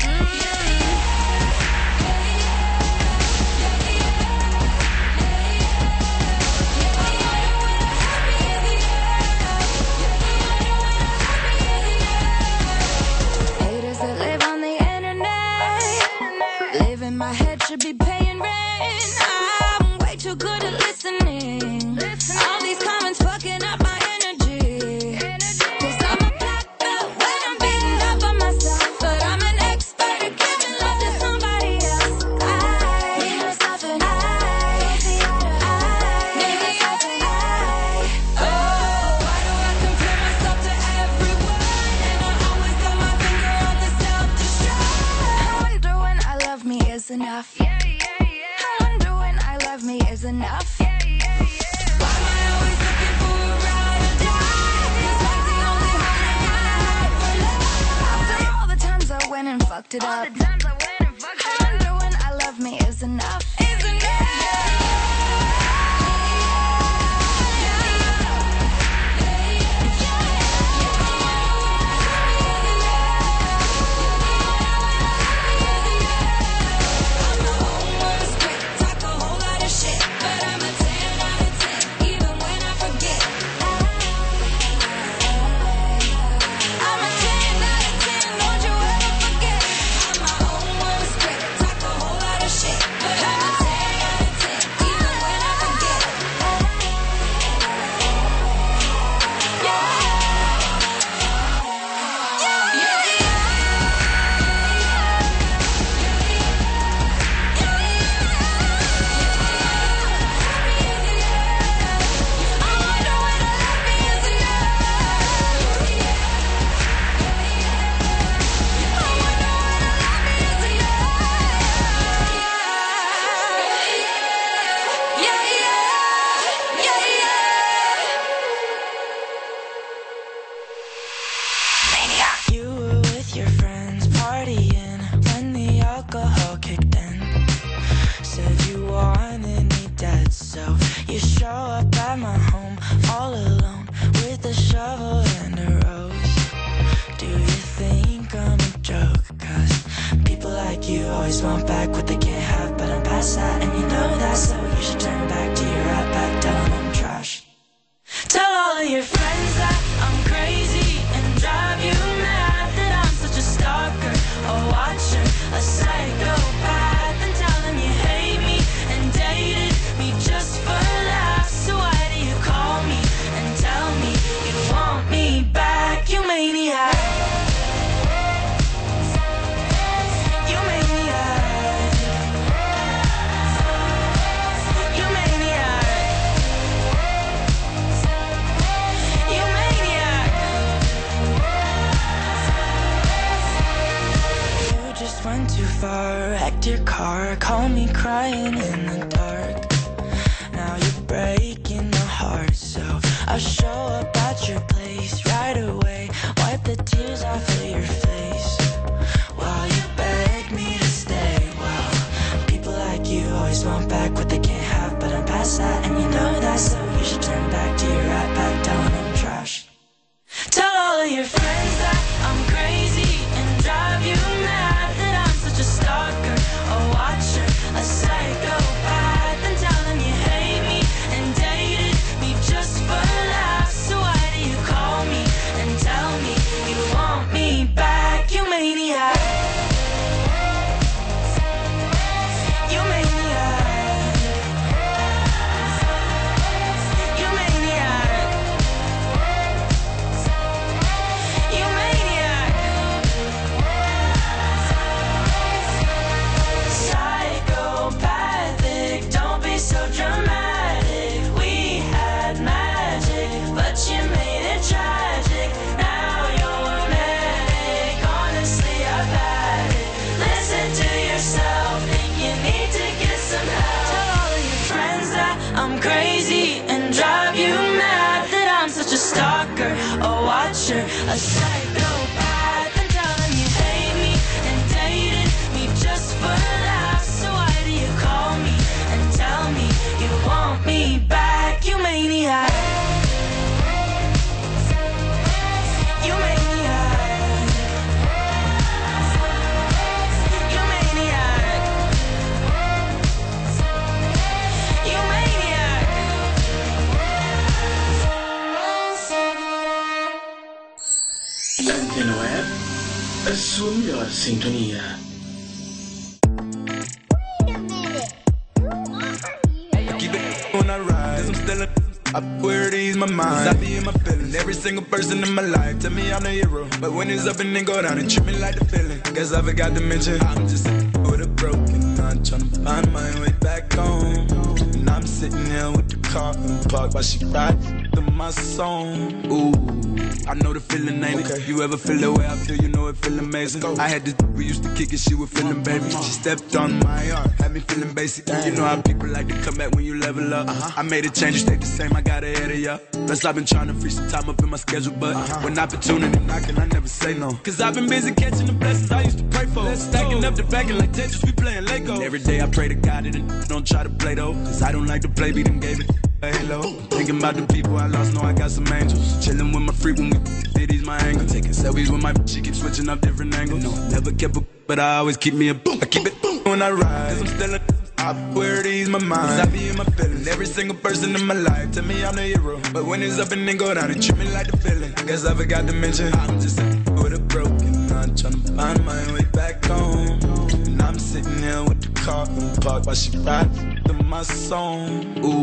Haters that live on the internet, live in my head, should be paying rent. I'm way too good at listening. All these comments fucking up my energy. 'Cause I'm a black belt when I'm beating up on myself, but I'm an expert at giving love to somebody else. Me, myself, and I. Me, myself, and I. Oh, why do I compare myself to everyone? And I always got my finger on the self-destruct. I wonder when I love me is enough. I wonder when I love me is enough. Why am I always looking for a ride or die? 'Cause mine's the only heart I'm gonna have for love. After all the times I went and fucked it up, I wonder when I love me is enough. Is enough. You were with your friends partying when the alcohol kicked in. Said you wanted me dead, so you show up at my home all alone with a shovel and a rose. Do you think I'm a joke? 'Cause people like you always want back what they can't have, but I'm past that and you know that, so you should turn back to your right back, tell them I'm trash. Tell all of your friends that I'm crazy and drive you mad, that I'm such a stalker, a watcher, a psychopath, and tell them you hate me and dated me just for laughs. So why do you call me and tell me you want me back, you maniac? went too far. Wrecked your car, call me crying in the dark. Now you're breaking my heart, so I'll show up at your place right away. Wipe the tears off of your face while you beg me to stay. Wow, people like you always want back what they can't have, but I'm past that and you know that, so you should turn back to your right back down in trash. Tell all of your friends that I'm crazy and drive you mad, that I'm such a stalker, a watcher, a psychopath, and tell them you hate me and dated me just for laughs. So why do you call me and tell me you want me back? You maniac. You maniac. You maniac. You maniac. Psychopathic, don't be so dramatic. We had magic, but you made it tragic. Now you're manic, honestly I've had it. Listen to yourself, think you need to get some help. Tell all of your friends that I'm crazy and drive you mad, that I'm such a stalker, a watcher, a psychopath, and tell them you hate me and dated me just for laughs. So why do you call me and tell me you want me back? You maniac. You maniac. You maniac. You maniac. Antena Web, a sua melhor sintonia. Keep it when I ride, 'cause I'm still I where it ease my mind. 'Cause I be in my feelings. Every single person in my life tell me I'm the hero, but when it's up and then go down and treat me like the villain. Guess I forgot to mention I'm just with a broken heart, trying to find my way back home. And I'm sitting here with the car in the park while she rides to my song. Ooh, I know the feeling, ain't it? You ever feel the way I feel? You know it feel amazing. I had this we used to kick it, she was feeling baby. She stepped on my heart, had me feeling basic. You know how people like to come back when you level up. I made a change, you stayed the same, I got ahead of ya. Plus I've been trying to free some time up in my schedule, but when opportunity knocking, I never say no. 'Cause I've been busy catching the blessings I used to pray for. Stacking up the backing like Tetris, we playing Lego. And every day I pray to God that it don't try to play though, 'cause I don't like to play, beat them gave it a halo. Thinking about the people I lost, know I got some angels. Chilling with my freak when we did, he's my angle. Taking selfies with my she keep switching up different angles. No, never kept a but I always keep me a I keep it when I ride, 'cause I'm still I where it ease my mind. 'Cause I be in my feelings. Every single person in my life tell me I'm the hero, but when it's up and then go down and treat me like the villain. Guess I forgot to mention I'm just with a broken heart, trying to find my way back home. And I'm sitting here with the car in the park while she rides to my song. Ooh,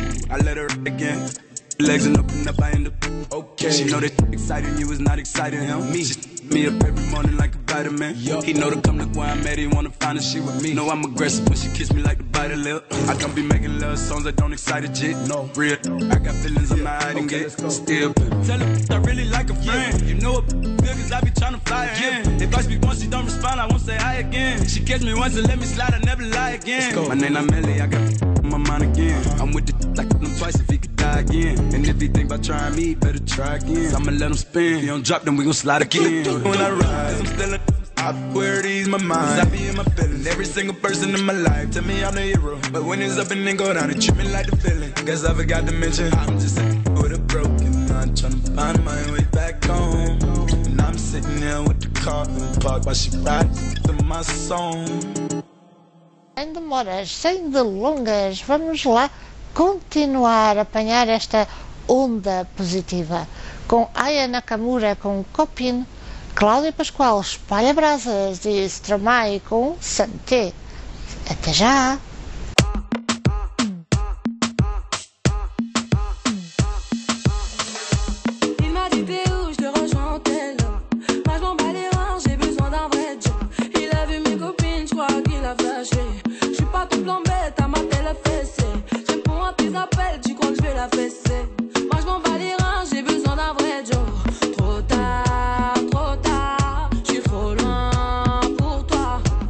I let her again. Legs and open up, I end up okay. She know that exciting you is not exciting him. Me, she me up every morning like a vitamin. He know to come look where I'm at, he wanna find a shit with me. Know I'm aggressive when she kiss me like the bite of lip. I don't be making love songs that don't excite a jit. No, real, I got feelings I'm not hiding it. Still, tell her I really like a friend. You know it good 'cause I be tryna fly her in. If I speak once, she don't respond, I won't say hi again. She catch me once and let me slide, I never lie again. My name not Melly, I got on my mind again. I'm with the like him twice if he could die again. And if he think about trying me, better try again. I'ma let him spin. If he don't drop, then we gon' slide again. When I ride, I'm still I where it ease my mind. 'Cause I be in my feelings. Every single person in my life tell me I'm the hero, but when it's up and then go down and treat me like the villain. Guess I forgot to mention I'm just with a broken heart, trying to find my way back home. And I'm sitting here with the car in the park while she rides to my song. Sem demoras, sem delongas, vamos lá continuar a apanhar esta onda positiva com Aya Nakamura com Copin, Cláudia Pascoal Espalha Brasas e Stromae com Santé. Até já! Il m'a dit t'es où, je te rejoins en tel. Moi je m'en bats les reins, j'ai besoin d'un vrai job. Il a vu mes copines, je crois qu'il a flashé. Je suis pas tout blanc bête, à ma telle fessée. Je réponds à tes appels, tu crois que je vais la fesser. Moi je m'en bats les reins, j'ai besoin d'un vrai job. Trop tard, je suis trop loin pour toi.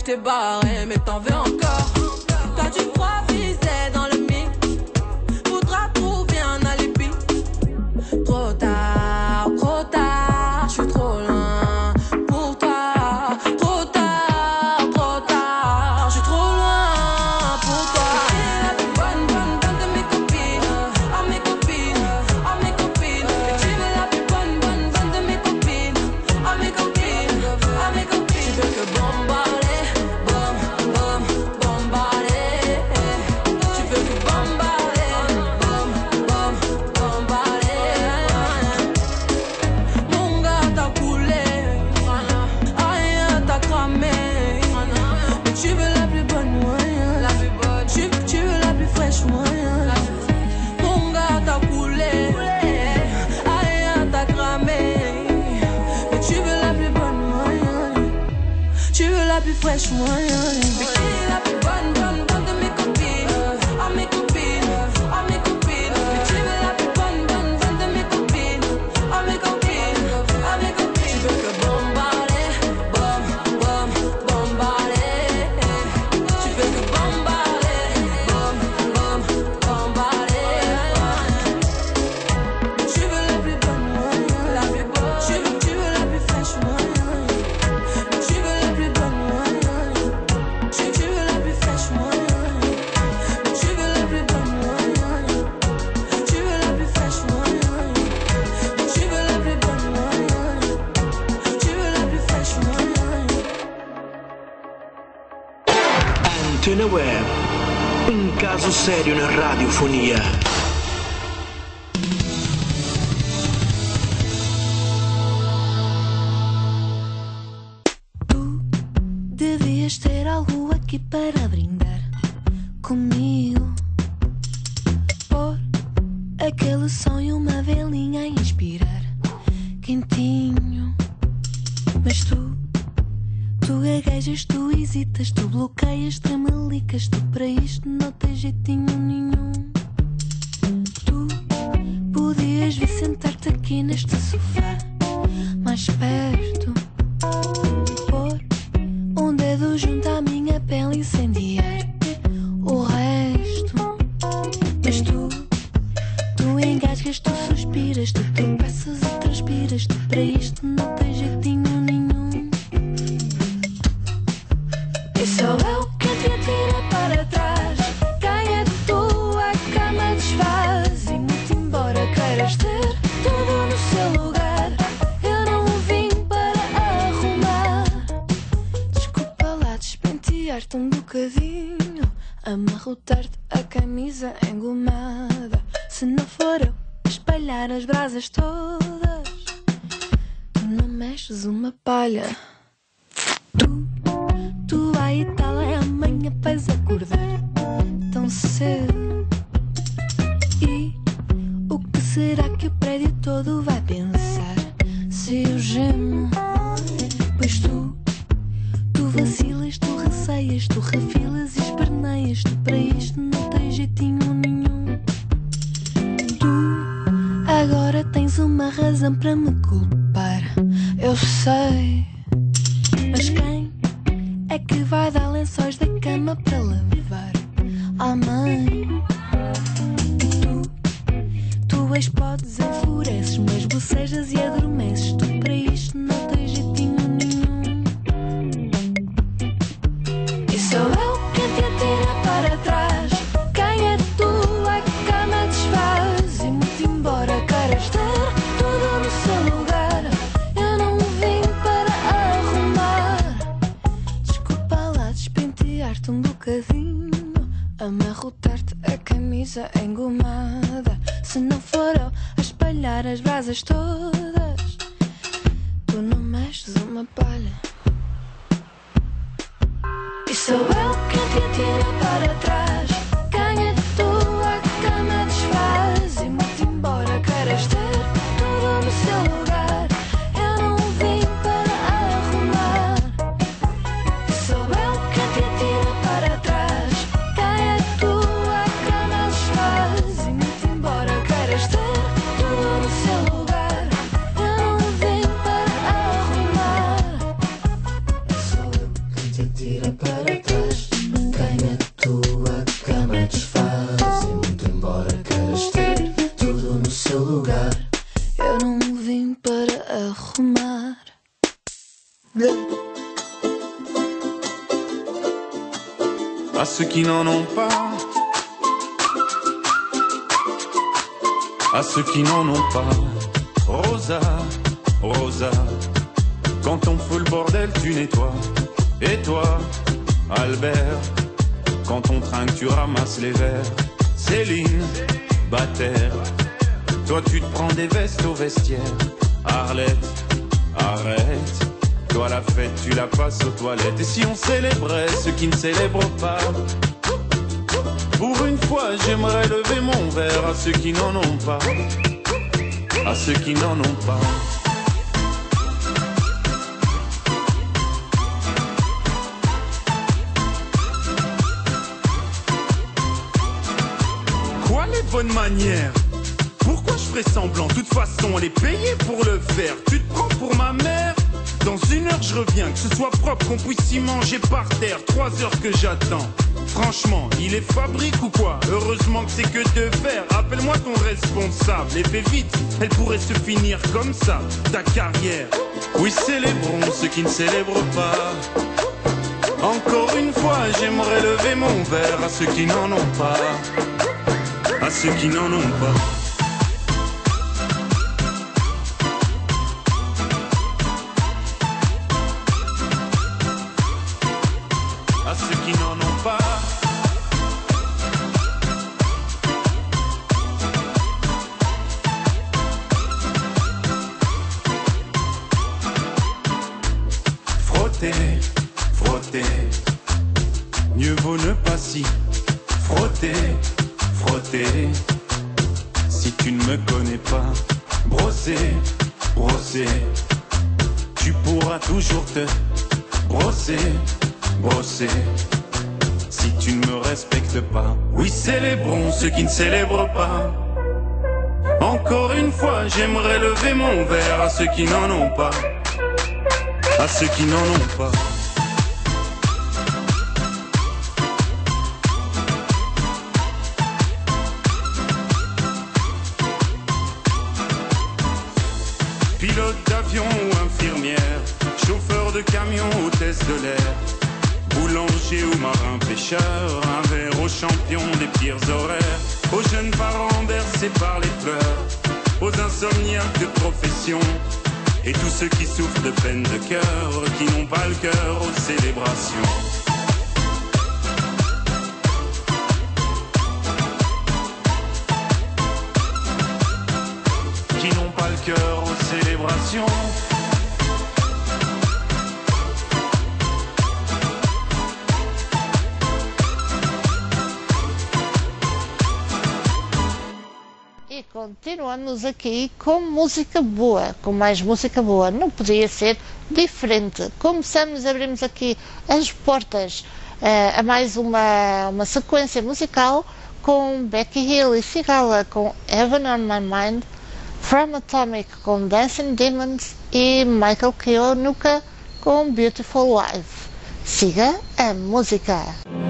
t'ai barré, mais t'en veux encore. Toi tu crois viser dans le mix, faudra trouver un alibi. Trop tard, je suis trop loin pour toi. Trop tard, je suis trop loin pour toi. Tu es la plus bonne de mes copines, à mes copines, à mes copines. Et tu es la plus bonne de mes copines, à mes copines, à mes copines. Tu veux que bombarder, bombarder. Tu veux que bombarder, bombarder. Mon gars t'a coulé, aïe t'a cramé. Mais tu veux la plus bonne moyenne, tu veux la plus fraîche moyenne. Mon gars t'a coulé, aïe t'a cramé. Mais tu veux la plus bonne moyenne, tu veux la plus fraîche moyenne. Mais qui est la plus bonne de mes copines, à mes copines, à mes copines. Mais tu veux la plus bonne de mes copines, à mes copines, à mes copines. Tu veux que bombarder, bombarder. Tu veux que bombarder, bombarder. Tu veux la plus bonne moyenne, la plus bonne. Tu veux la plus fraîche moyenne. Tu veux la plus bonne moyenne. Tu veux la plus fraîche moyenne. Tu veux la plus bonne moyenne. Tu veux la plus fraîche moyenne. Tu veux la plus bonne moyenne. Tu veux la plus fraîche moyenne. Antena Web, um caso sério na radiofonia. Devias ter algo aqui para brindar comigo. Por aquele sonho, uma velinha a inspirar, quentinho. Mas tu gaguejas, tu hesitas, tu bloqueias, tremelicas. Tu para isto não tens jeitinho nenhum. Tu podias vir sentar-te aqui neste sofá, mais perto. Pôr um dedo junto à minha pele, incendiar o resto. Mas tu engasgas, tu suspiras, tu tropeças e transpiras. Tu para isto não tens jeitinho nenhum. E sou eu que te atira para trás. Quem é tu? A cama desfaz. E muito embora queiras ter tudo no seu lugar, eu não vim para arrumar. Desculpa lá despentear-te um bocadinho, amarrotar-te a camisa engomada. Se não for eu a espalhar as brasas todas, tu não mexes uma palha. Tu à Itália amanhã vais acordar tão cedo. E o que será que o prédio todo vai pensar se eu gemo? Pois tu vacilas, tu receias, tu refilas e esperneias. Tu para isto não tens jeitinho nenhum. Tu agora tens uma razão para me culpar, eu sei. Mas quem é que vai dar lençóis da cama para levar à mãe? Tu explodes, enfureces, mas bocejas e adormeces. Tu para isto não tens jeitinho nenhum. E sou eu quem te atira para trás. Quem é tu? A cama desfaz. E muito embora queiras ter tudo no seu lugar, eu não vim para arrumar. Desculpa lá despentear-te um bocadinho, amarrotar-te a camisa engomada. Se não for eu a espalhar as brasas todas, tu não mexes uma palha. E sou eu quem te atira para trás. Quem é tu? A cama desfaz. E muito embora queiras ter tudo no seu lugar, eu não vim para arrumar. E sou eu quem te atira para trás. Quem é tu? A cama desfaz. E muito embora queiras ter tudo no seu lugar, eu não vim para arrumar. E sou eu quem te atira para trás. arrumar. À ceux qui n'en ont pas, à ceux qui n'en ont pas. Rosa, Rosa, quand on fout le bordel tu nettoies. Et toi, Albert, quand on trinque tu ramasses les verres. Céline, Bataire, toi tu te prends des vestes au vestiaire. Arlette, arrête, toi la fête tu la passes aux toilettes. Et si on célébrait ceux qui ne célèbrent pas? Pour une fois j'aimerais lever mon verre à ceux qui n'en ont pas, à ceux qui n'en ont pas. Quoi les bonnes manières? Pourquoi je ferais semblant? De toute façon elle est payée pour le faire. Tu te prends pour ma mère? Dans 1 heure je reviens, que ce soit propre, qu'on puisse y manger par terre. 3 heures que j'attends. Franchement, il est fabrique ou quoi? Heureusement que c'est que de faire. Appelle-moi ton responsable et fais vite, elle pourrait se finir comme ça, ta carrière. Oui, célébrons ceux qui ne célèbrent pas. Encore une fois, j'aimerais lever mon verre à ceux qui n'en ont pas, à ceux qui n'en ont pas. À ceux qui n'en ont pas. Frotter, frotter, mieux vaut ne pas s'y frotter, frotter. Si tu ne me connais pas, brosser, brosser, tu pourras toujours te brosser, brosser. Si tu ne me respectes pas, oui célébrons ceux qui ne célèbrent pas. Encore une fois j'aimerais lever mon verre à ceux qui n'en ont pas, à ceux qui n'en ont pas. Pilote d'avion ou infirmière, chauffeur de camion, hôtesse de l'air, boulanger ou marin pêcheur, un verre aux champions des pires horaires, aux jeunes parents bercés par les pleurs, aux insomniaques de profession, et tous ceux qui souffrent de peine de cœur, qui n'ont pas le cœur aux célébrations. Qui n'ont pas le cœur aux célébrations. E continuamos aqui com música boa, com mais música boa, não podia ser diferente. Começamos, abrimos aqui as portas a mais uma sequência musical com Becky Hill e Sigala com Heaven on My Mind, From Atomic com Dancing Demons e Michael Kiwanuka com Beautiful Life. Siga a música.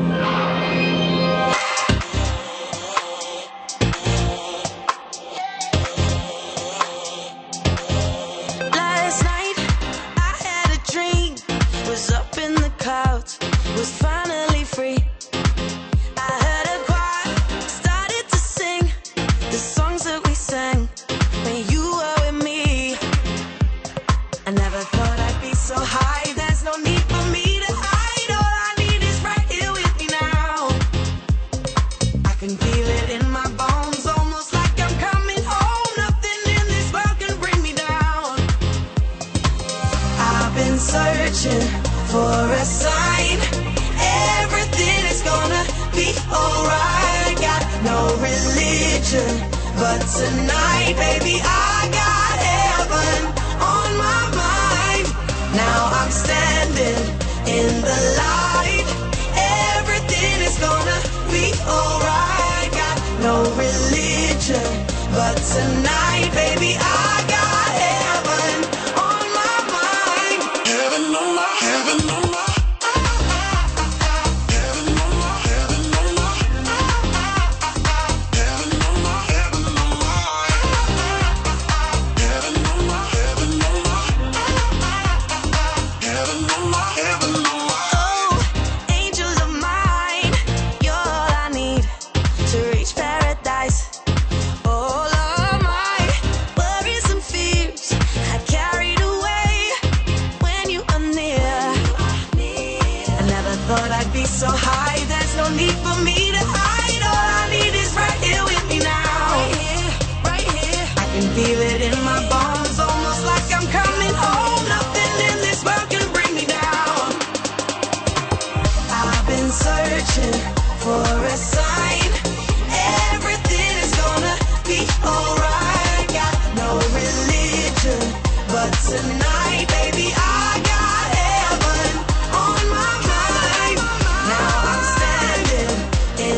Last night I had a dream, was up in the clouds, was finally free. I heard a choir, started to sing the songs that we sang when you were with me. I never thought I'd be so high, there's no need for me to hide. All I need is right here with me now. I can feel it in my bones, almost like I'm coming home. Nothing in this world can bring me down. I've been searching for a sign, everything is gonna be alright. Got no religion, but tonight, baby, I got heaven on my mind. Now I'm standing in the light, everything is gonna be alright. Got no religion, but tonight, baby, I got heaven on my mind. Heaven on my, heaven on my. Heaven on my so high, there's no need for me to hide. All I need is right here with me now. Right here. I can feel it in my bones, almost like I'm coming home. Nothing in this world can bring me down. I've been searching for a sign. Everything is gonna be alright. Got no religion, but tonight, baby, I got heaven on my mind. Now I'm standing in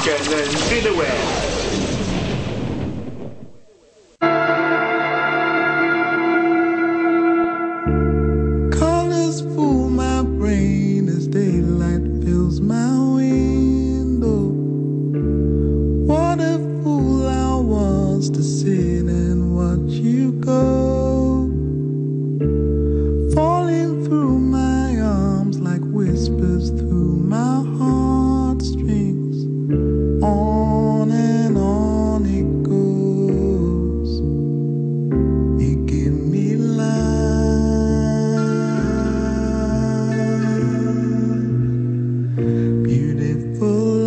toca na Antena Web. Colors fool my brain as daylight fills my window. What a fool I was to sit and watch you go, falling through my arms like whispers through my heartstrings. On and on it goes. You give me life, beautiful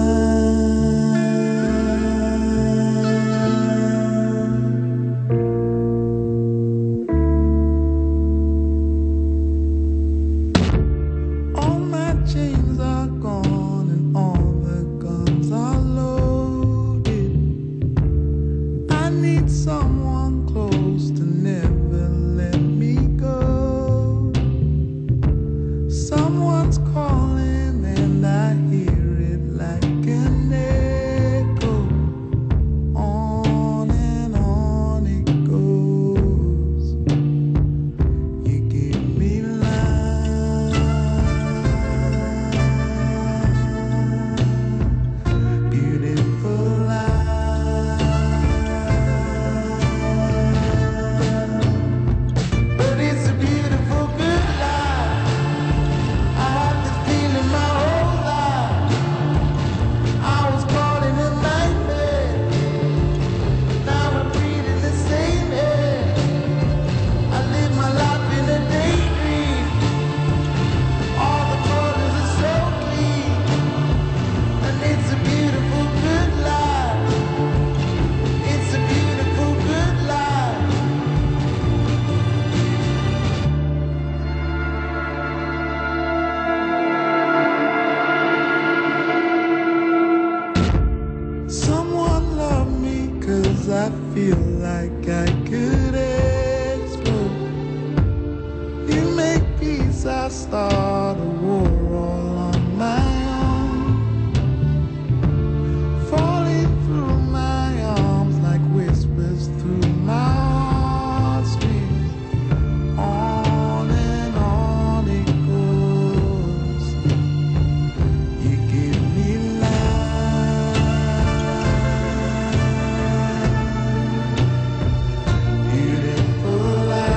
All my chains are gone and all the guns are loaded. I need someone close to never let me go. Someone's calling and I hear it like an echo. On and on it goes. You give me beautiful but it's a beautiful good life. I had this feeling my whole life. I was caught in a nightmare. Now I'm breathing the same air. I live my life in a daydream. All the colors are so clean, and it's a beautiful good life. It's a beautiful good life. Someone love me, 'cause I feel like I could explode. You make peace, I start a war all on my own. Falling through my arms like whispers through my heartstrings. On and on it goes. You give me beautiful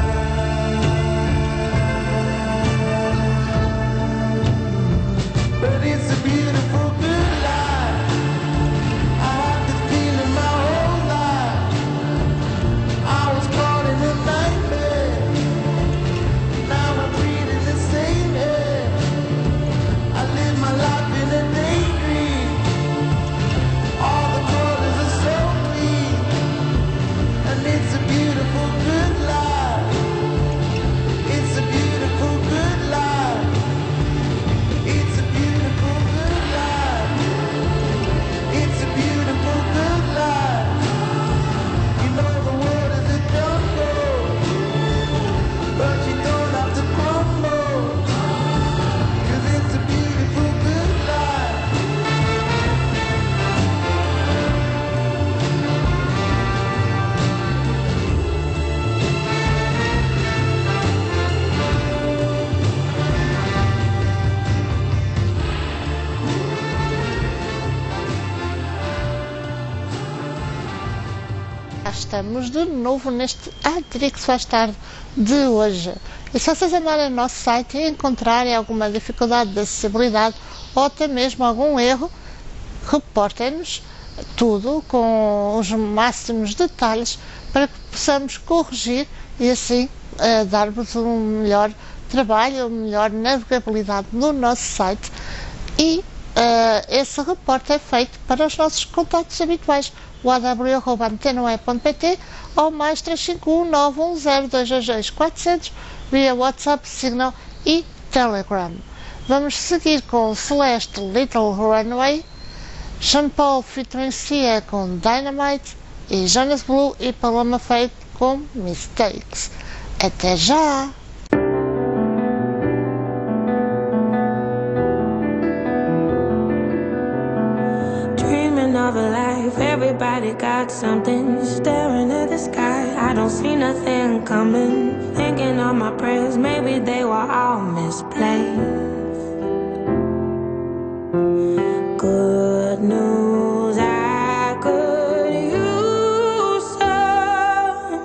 but it's a beautiful good life. I had this feeling my whole life. I was caught in a nightmare. Now I'm breathing the same air. I live my life in a daydream. All the colors are so clean, and it's a beautiful good life. It's a beautiful good life. It's a beautiful good life. It's a beautiful good life. You know the world is a jungle, but you don't have to crumble, 'cause it's a beautiful good life. Já estamos de novo neste Atrix Faz Tarde de hoje. E se vocês andarem no nosso site e encontrarem alguma dificuldade de acessibilidade ou até mesmo algum erro, reportem-nos tudo com os máximos detalhes para que possamos corrigir e assim dar-vos um melhor trabalho, uma melhor navegabilidade no nosso site. E esse reporte é feito para os nossos contactos habituais, o aw@antenaweb.pt ou mais 351 910 222 400 via WhatsApp, Signal e Telegram. Vamos seguir com Celeste Little Runaway, Sean Paul featuring Sia com Dynamite e Jonas Blue e Paloma Faith com Mistakes. Até já! Dream got something. Staring at the sky, I don't see nothing coming. Thinking of my prayers, maybe they were all misplaced. Good news, I could use some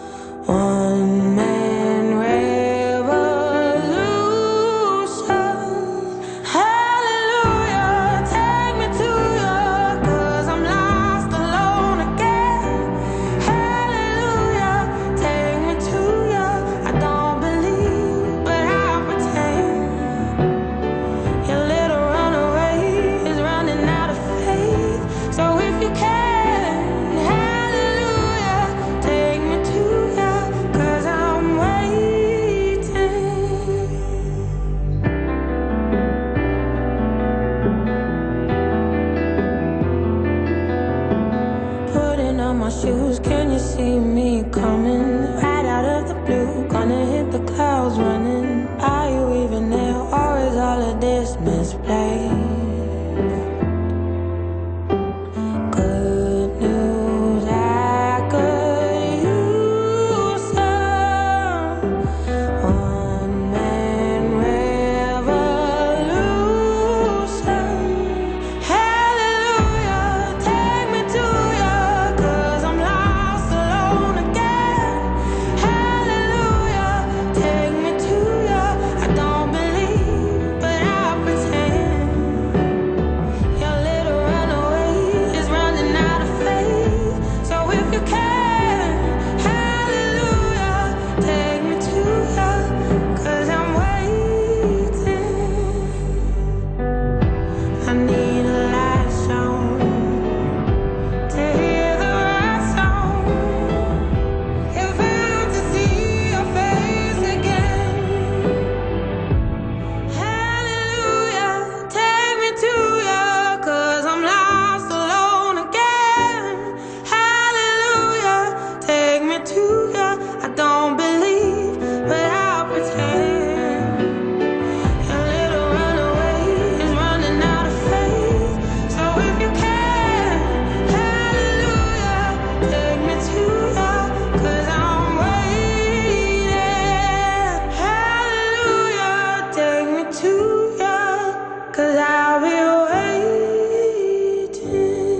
one-man revolution. Hallelujah, take me to you, 'cause I'm lost alone again. Hallelujah, take me to you. I don't believe, but I pretend. Your little runaway is running out of faith. So if you can, hallelujah, take me to you, 'cause I'm waiting. Putting on my shoes, can you see me coming? Right out of the blue, gonna hit the clouds running. Are you even there, or is all of this misplaced? Good news, I could use some one-man revolution. Hallelujah, take me to you, 'cause I'm lost alone again. Hallelujah, take me to you. I don't believe, but I pretend. Your little runaway is running out of faith. So if you can, hallelujah, take me to you, 'cause I'm waiting. I need a light song to hear the right song. If I want to see your face again. Hallelujah, take me to you, 'cause I'm lost alone again. Hallelujah, take me to you. I don't believe, but I'll pretend. Your little runaway is running out of faith. So if you can, hallelujah, take me to you, 'cause I'm waiting. Hallelujah, take me to you, 'cause I'll be waiting.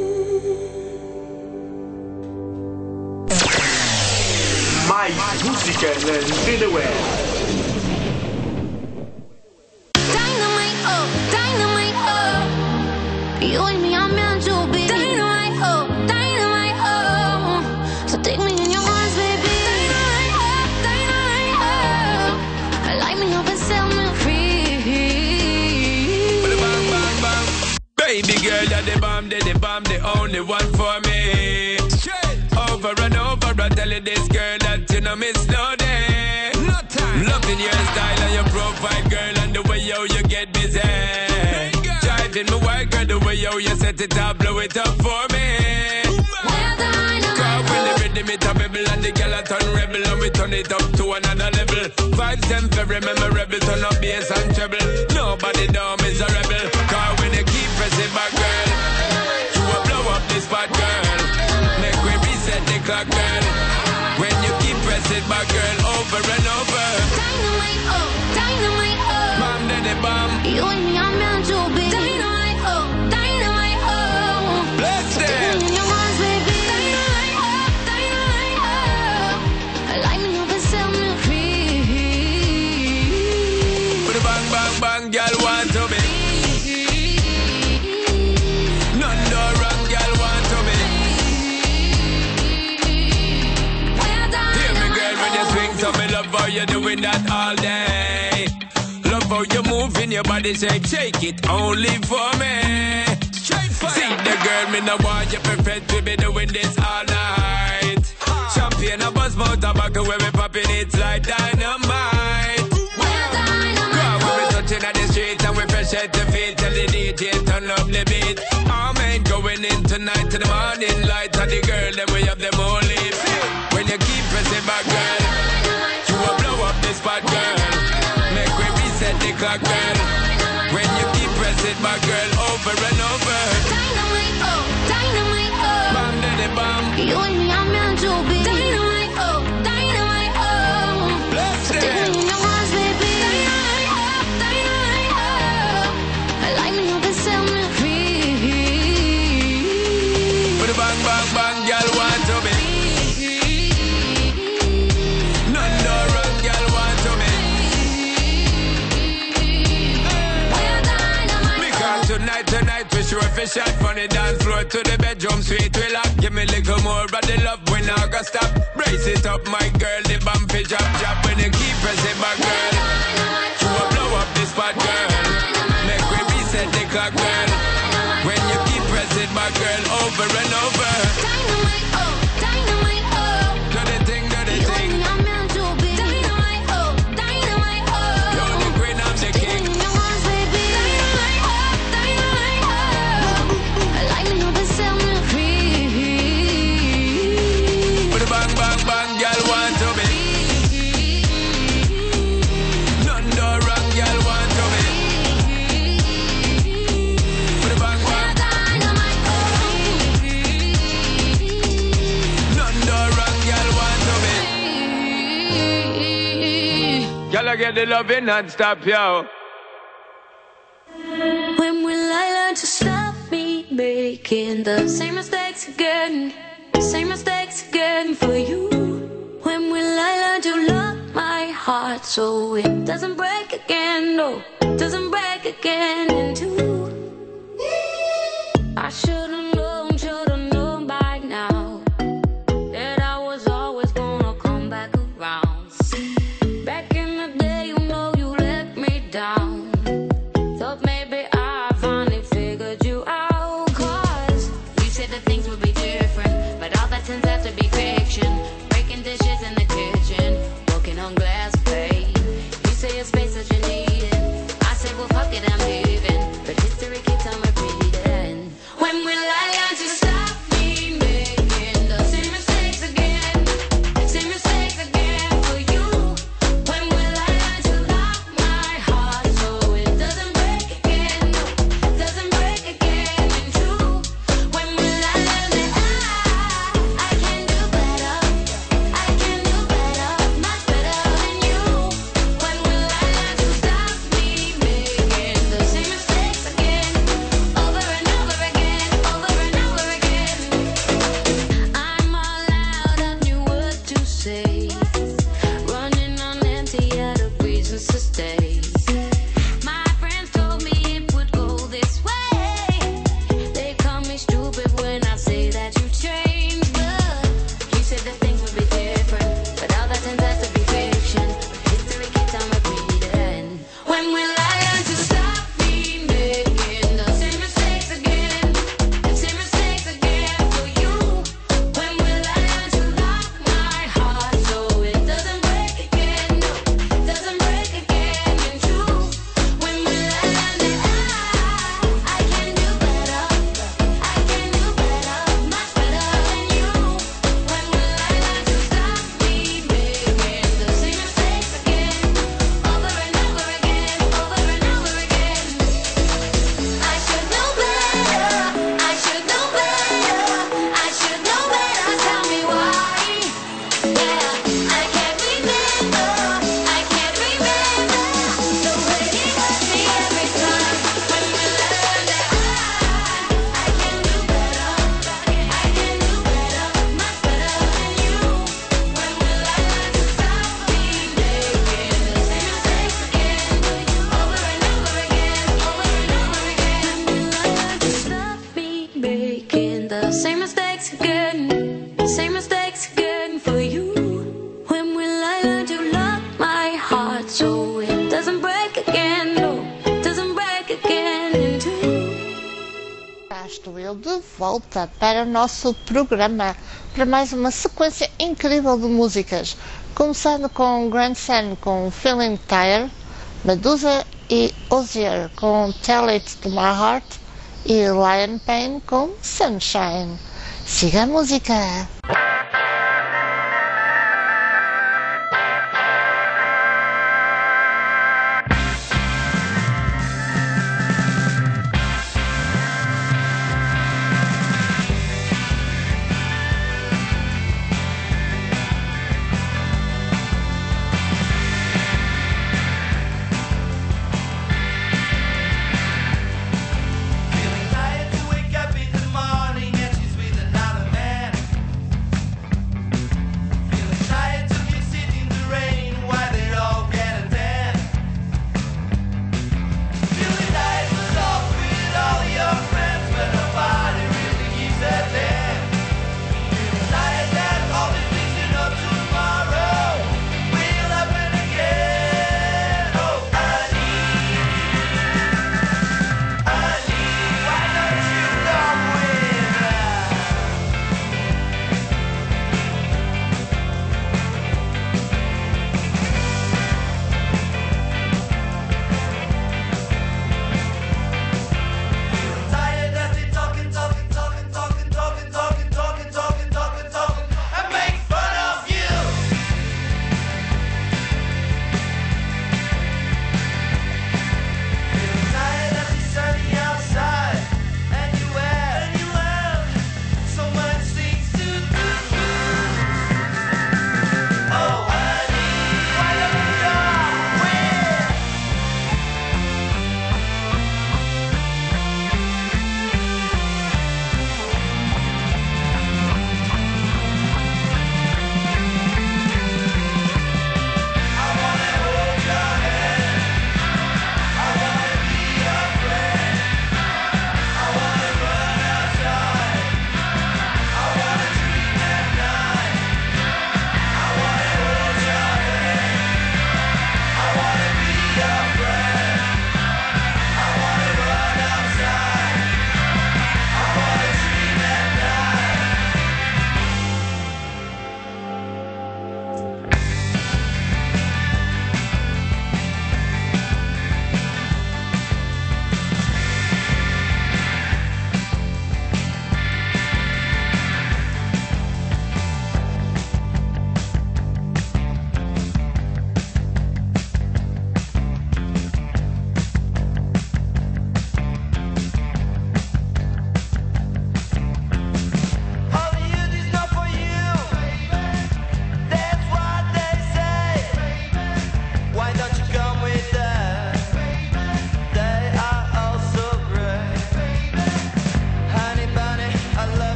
Mais música na Antena Web. Dynamite, oh, dynamite, oh. You and me are meant to be. Dynamite, oh, dynamite, oh. So take me in your arms, baby. Dynamite, oh, dynamite, oh. Light me up and set me free. Bang, bang, bang. Baby girl, you're the bomb, the only one for me. Straight over and over, I tell you this girl that you know miss no day. No time. Loving your style and your profile, girl, and the way how you get busy. Hey, driving me wild, girl, the way how you set it up, blow it up for me. Cause when the rhythm it a bubble and the girl a turn rebel and we turn it up to another level. Vibes them very memorable, turn up bass and treble. Nobody down is a rebel. Cause when you keep pressing back, girl, you will blow up this spot, girl. Make we reset the clock, girl. When you keep pressing back, girl, over and over. Dynamite, oh, dynamite, oh. Bomb, daddy, bomb. You and me are meant to be. Dynamite, oh, dynamite, oh. Bless So take them. me in your arms, baby. Dynamite, oh, dynamite, oh. Light me up and set me free. With the bang, bang, bang, girl want to be. None no wrong, girl want to be. Hear me, girl, when you swing, so me love how you doing that all day. Love how you moving your body, shake it only for me. See the girl, me no want you perfect, we be doing this all night. Champagne, a buzz, mouth, tobacco, where we popping it like dynamite. Girl, when we touching at the street and we fresh at the feet, tell the DJ turn up the beat. Our man going in tonight to the morning light, and the girl, then we have them all leave. When you keep pressing back, girl, you will blow up this spot, girl. Make we reset the clock, girl. When you keep pressing back, girl, over and over. Dynamite, oh, dynamite, oh. Bam, daddy, bam. shot from the dance floor to the bedroom suite. We lock, give me a little more of the love when I go stop. Brace it up, my girl, the bump it drop, drop. When you keep pressing back, girl, you will blow up this spot, girl. Make we reset the clock, girl. When you keep pressing back, girl, over and over. Dynamite, oh, dynamite, oh. Do the thing, do the thing. I'm meant to be. Dynamite, oh, dynamite, oh. You're the queen, I'm the king. In your arms, baby. Dynamite, oh, dynamite, oh. Like me, no, they set me free. With a bang, bang, bang, girl want to be. None do wrong, girl want to be. With a bang, bang. Dynamite, oh. None do wrong, girl want to be. Girl, I get the loving non-stop, yo. When will I learn to stop me making the same mistakes again? Same mistakes again for you. When will I learn to lock my heart so it doesn't break again? No, doesn't break again in two. I should've known by now that I was always gonna come back around. Back in the day, you know you let me down. Thought maybe I finally figured you out. 'Cause you said that things would be different, but all that turns out to be fiction. Breaking dishes in the kitchen, walking on glass plate. You say your space that you needed. I say, well, fuck it, I'm leaving. But history keeps on repeating. When will I learn to stop me making the same mistakes again? Same mistakes again for you. When will I learn to lock my heart so it doesn't break again? No, doesn't break again in two. When will I learn that I can do better? I can do better, much better than you. When will I learn to stop me making the same mistakes again? Over and over again, over and over again. I'm all out of new words to say. Running on empty out of reasons to stay. My friends told me it would go this way. They call me stupid when I say that you changed. But you said that things would be different, but all that turns out to be fiction. History keeps on repeating. When will I learn to stop me making the same mistakes again? Same mistakes again for you. When will I learn to lock my heart so it doesn't break again? No, doesn't break again in two. When will I learn that I can do better? I can do better, much better than you. When will I learn to stop me making the same mistakes again? Over and over again, over and over again. I should know better. I should know better. I should know better. Tell me why. Yeah, I can't remember. I can't remember the way you hurt me every time. When will I learn that I can do better? I can do better, much better than you. When will I learn to stop me making the same mistakes again? Over and over again, over and over again. When will I learn to stop me making the same mistakes again? Same mistakes again for you. When will I learn to lock my heart so it doesn't break again? No, doesn't break again in two. Cá estou eu de volta para o nosso programa, para mais uma sequência incrível de músicas, começando com Grandson com Feeling Tired, Medusa e Osier com Tell It to My Heart e Lion Pain com Sunshine. Siga a música! Feeling tired to wake up in the morning and she's with another man.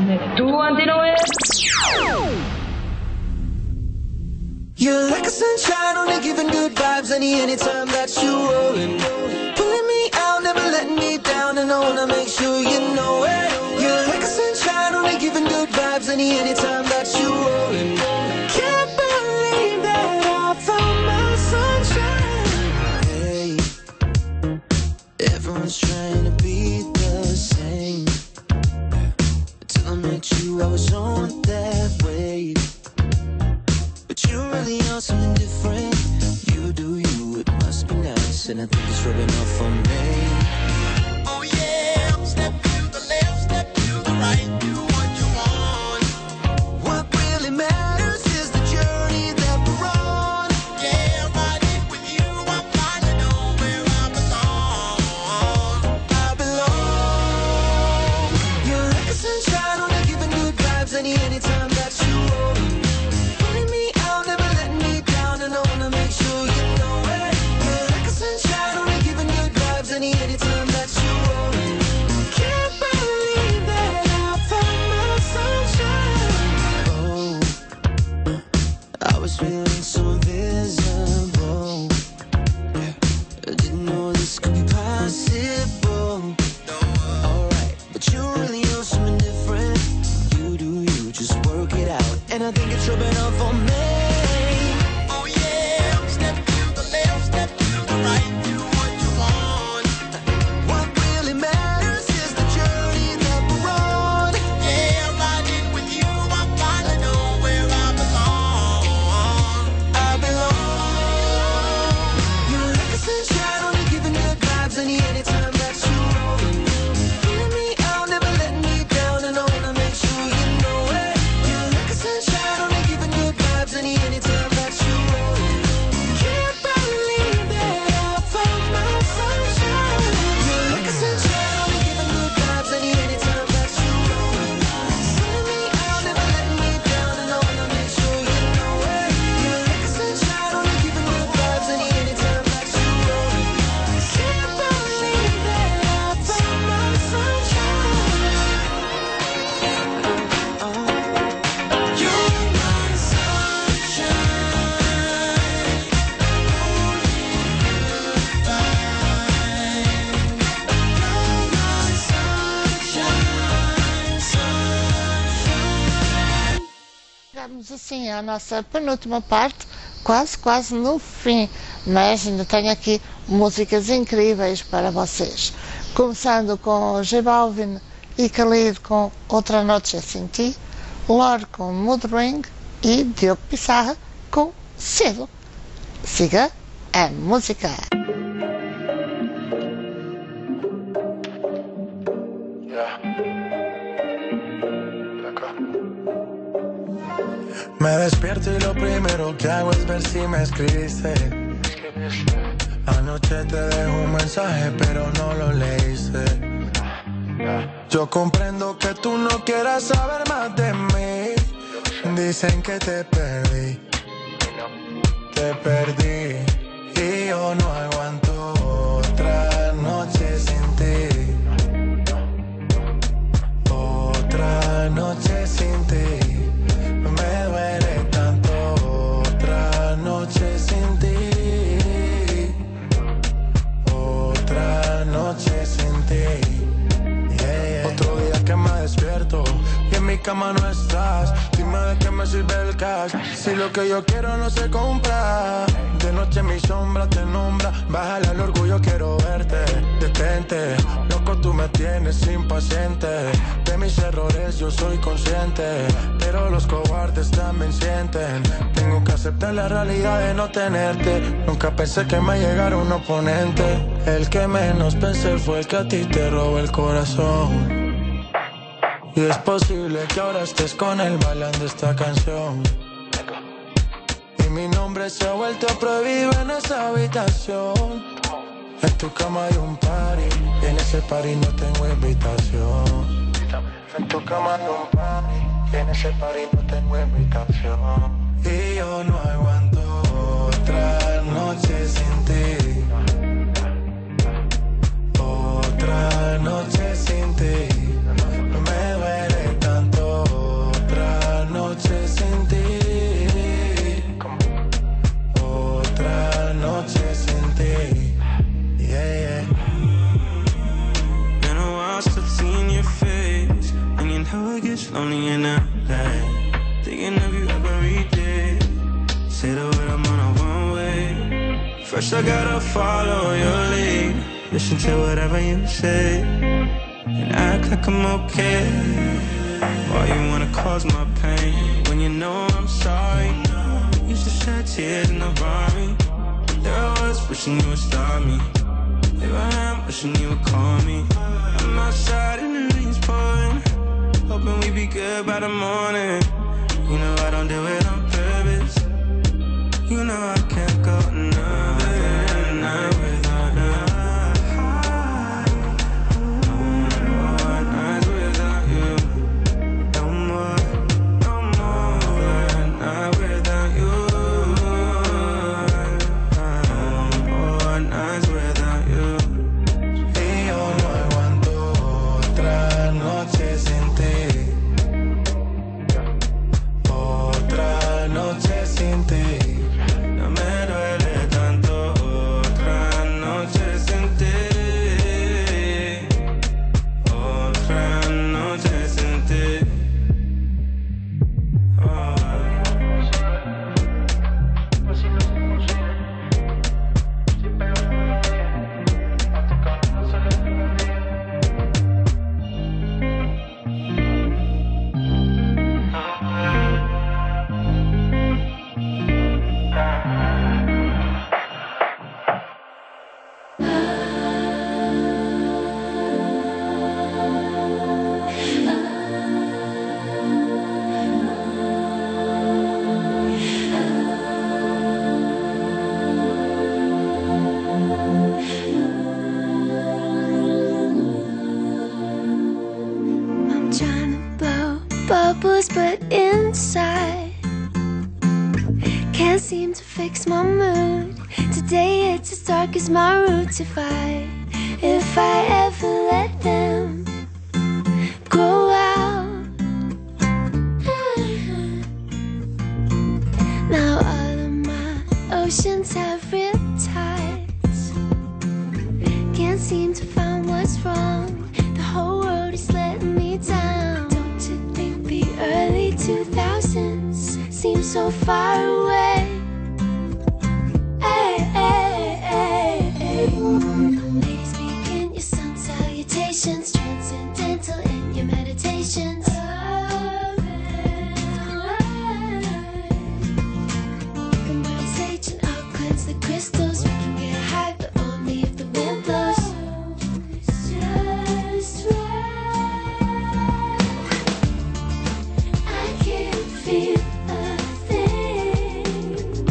Tú, Antinoé. You're like a sunshine, only giving good vibes anytime that you're rolling. Pulling me out, never letting me down, and I wanna make sure you know it. You're like a sunshine, only giving good vibes anytime that you're rolling. Can't believe that I found my sunshine. Hey, everyone's trying to be the same. Till I met you, I was on that way. But you really are something different. You do you, it must be nice, and I think it's rubbing off on me. Oh yeah, step to the left, step to the right, do what you want. What really matters is the journey that we're on. Yeah, riding with you, I'm flying to know where I belong. I belong. You're like a sunshine, only giving good vibes anytime that you roll. Anytime that you roll, can't believe that I found my sunshine. Oh, I was feeling so invisible. I didn't know this could be possible. Alright, but you really are something different. You do you, just work it out, and I think it's rubbing off on me. Oh yeah, step to the left, step to the right. Assim, a nossa penúltima parte, quase no fim, mas ainda tenho aqui músicas incríveis para vocês, começando com J Balvin e Khalid com Outra Noche Sin Ti, Lorde com Mood Ring e Diogo Pissarra com Cedo. Siga a música. Me despierto y lo primero que hago es ver si me escribiste. Anoche te dejo un mensaje pero no lo leíste. Yo comprendo que tú no quieras saber más de mí. Dicen que te perdí y yo no aguanto otra noche sin ti. Otra noche sin ti. Me duele tanto otra noche sin ti. Otra noche sin ti. Otro día que me despierto y en mi cama no estás. Dime de qué me sirve el cash si lo que yo quiero no se compra. De noche mi sombra te nombra. Bájale al orgullo, quiero verte. Detente, loco, tú me tienes impaciente. De mis errores yo soy consciente, pero los cobardes también sienten. Tengo que aceptar la realidad de no tenerte. Nunca pensé que me llegara un oponente. El que menos pensé fue el que a ti te robó el corazón. Y es posible que ahora estés con él bailando esta canción. Y mi nombre se ha vuelto prohibido en esa habitación. En tu cama hay un party y en ese party no tengo invitación. En tu cama hay un party y en ese party no tengo invitación. Y yo no aguanto otra noche sin ti. Otra noche sin ti. Me duele tanto in LA, thinking of you every day. Say the word, I'm on a one-way. First I gotta follow your lead, listen to whatever you say, and act like I'm okay. Why you wanna cause my pain when you know I'm sorry? Used to shed tears in the Rari. There I was wishing you would stop me. Here I am wishing you would call me. I'm outside and the rain's pouring, hoping we be good by the morning. You know I don't do it on purpose. You know I can't go another night without you. Bubbles, but inside can't seem to fix my mood. Today it's as dark as my roots. If I ever let them grow out. Now all of my oceans have riptides. Can't seem to find what's wrong. The whole world is letting me down. Early 2000s seem so far away. Hey, hey, hey, hey. Ladies, begin your sun salutations, transcendental in your meditations. Come on, sage and I'll cleanse the crystals. We can get high, but only if the wind blows. Just right. Feel a thing.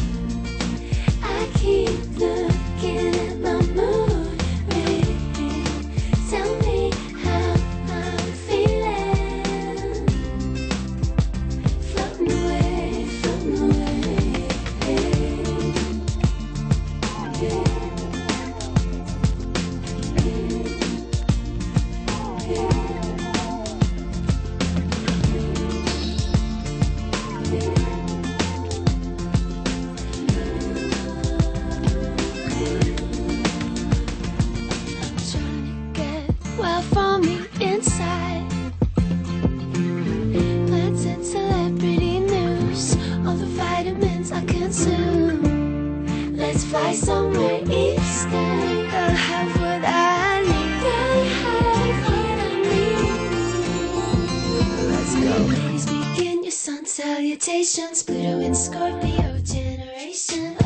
I keep looking at my mood ring. Tell me how I'm feeling. Floating away, floating away. Well, from me inside, let's hit celebrity news. All the vitamins I consume. Let's fly somewhere eastern. I'll have what I need. Let's go. Ladies, begin your sun salutations. Pluto and Scorpio generation.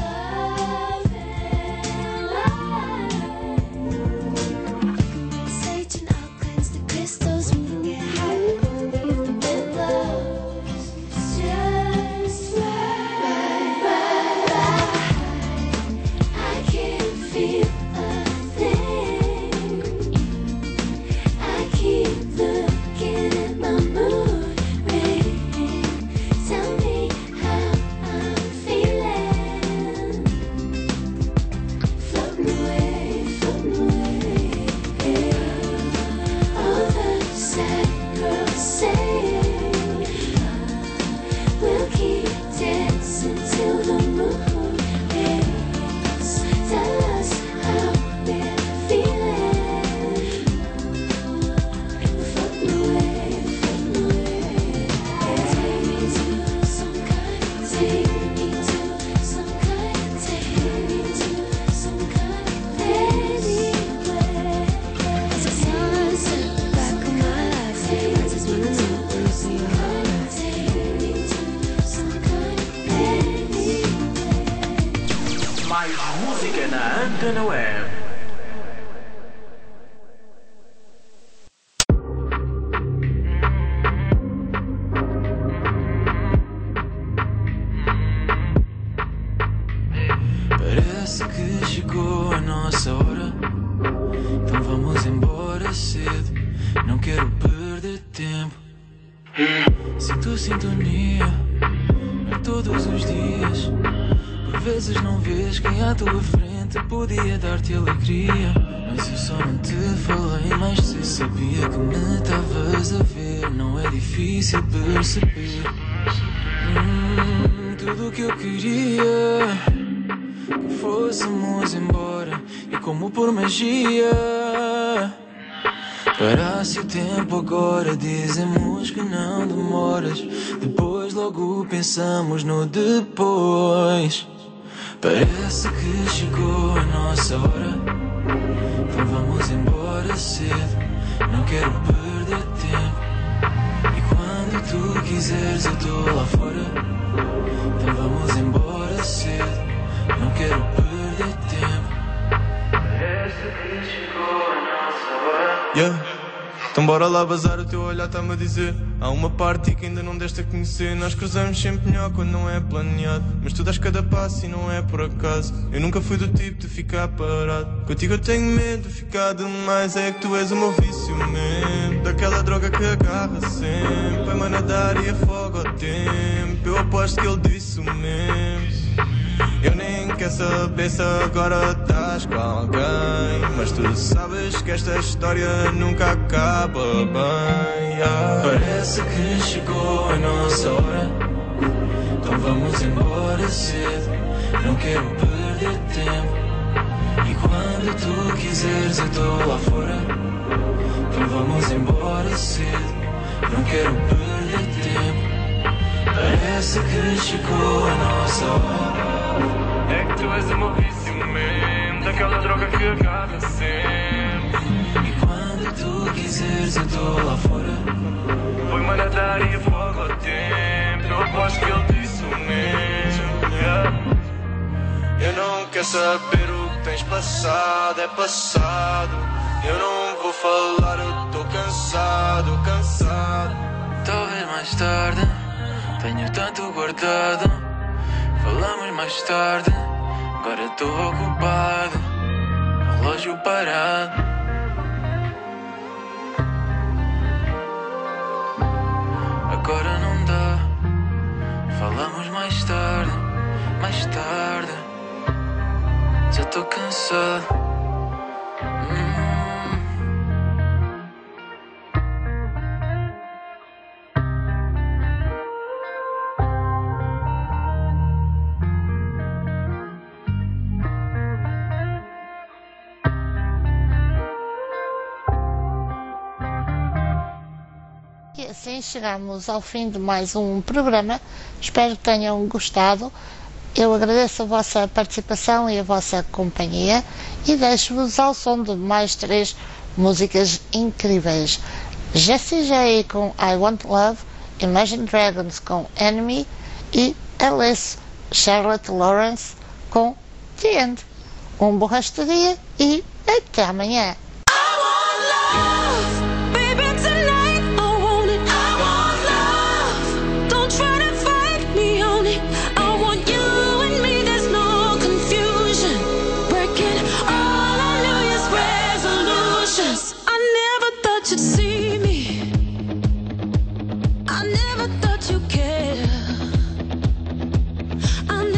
Tell me how I'm feeling. Zona na Web. Parece que chegou a nossa hora, então vamos embora cedo. Não quero perder tempo. Sinto sintonia, não é todos os dias. Por vezes não vês quem à tua frente podia dar-te alegria. Mas eu só não te falei, mas se sabia que me estavas a ver. Não é difícil perceber. Tudo o que eu queria que fôssemos embora, e como por magia parasse o tempo agora. Dizemos que não demoras, depois logo pensamos no depois. Parece que chegou a nossa hora, então vamos embora cedo. Não quero perder tempo, e quando tu quiseres eu tô lá fora. Então vamos embora cedo, não quero perder tempo. Parece que chegou a nossa hora. Yeah. Então bora lá bazar, o teu olhar tá-me a dizer. Há uma parte que ainda não deste a conhecer. Nós cruzamos sempre melhor quando não é planeado, mas tu dás cada passo e não é por acaso. Eu nunca fui do tipo de ficar parado. Contigo eu tenho medo de ficar demais. É que tu és o meu vício mesmo, daquela droga que agarra sempre. Vai-me a nadar e afoga o tempo. Eu aposto que ele disse o mesmo. Eu nem quero saber se agora estás com alguém, mas tu sabes que esta história nunca acaba bem. Parece que chegou a nossa hora, então vamos embora cedo. Não quero perder tempo, e quando tu quiseres eu tô lá fora. Então vamos embora cedo, não quero perder tempo. Parece que chegou a nossa hora. É que tu és o meu vício mesmo, daquela droga que agarra sempre. E quando tu quiseres eu tô lá fora. Foi-me a nadar e afoga o tempo. Eu aposto que ele disse o mesmo. Yeah. Eu não quero saber o que tens passado, é passado. Eu não vou falar, eu tô cansado, cansado. Talvez mais tarde, tenho tanto guardado. Falamos mais tarde, agora tô ocupado. Relógio parado. Agora não dá. Falamos mais tarde, mais tarde. Já tô cansado. E assim chegamos ao fim de mais um programa. Espero que tenham gostado. Eu agradeço a vossa participação e a vossa companhia e deixo-vos ao som de mais 3 músicas incríveis. Jessie J com I Want Love, Imagine Dragons com Enemy e Alice Charlotte Lawrence com The End. Um bom resto do dia e até amanhã.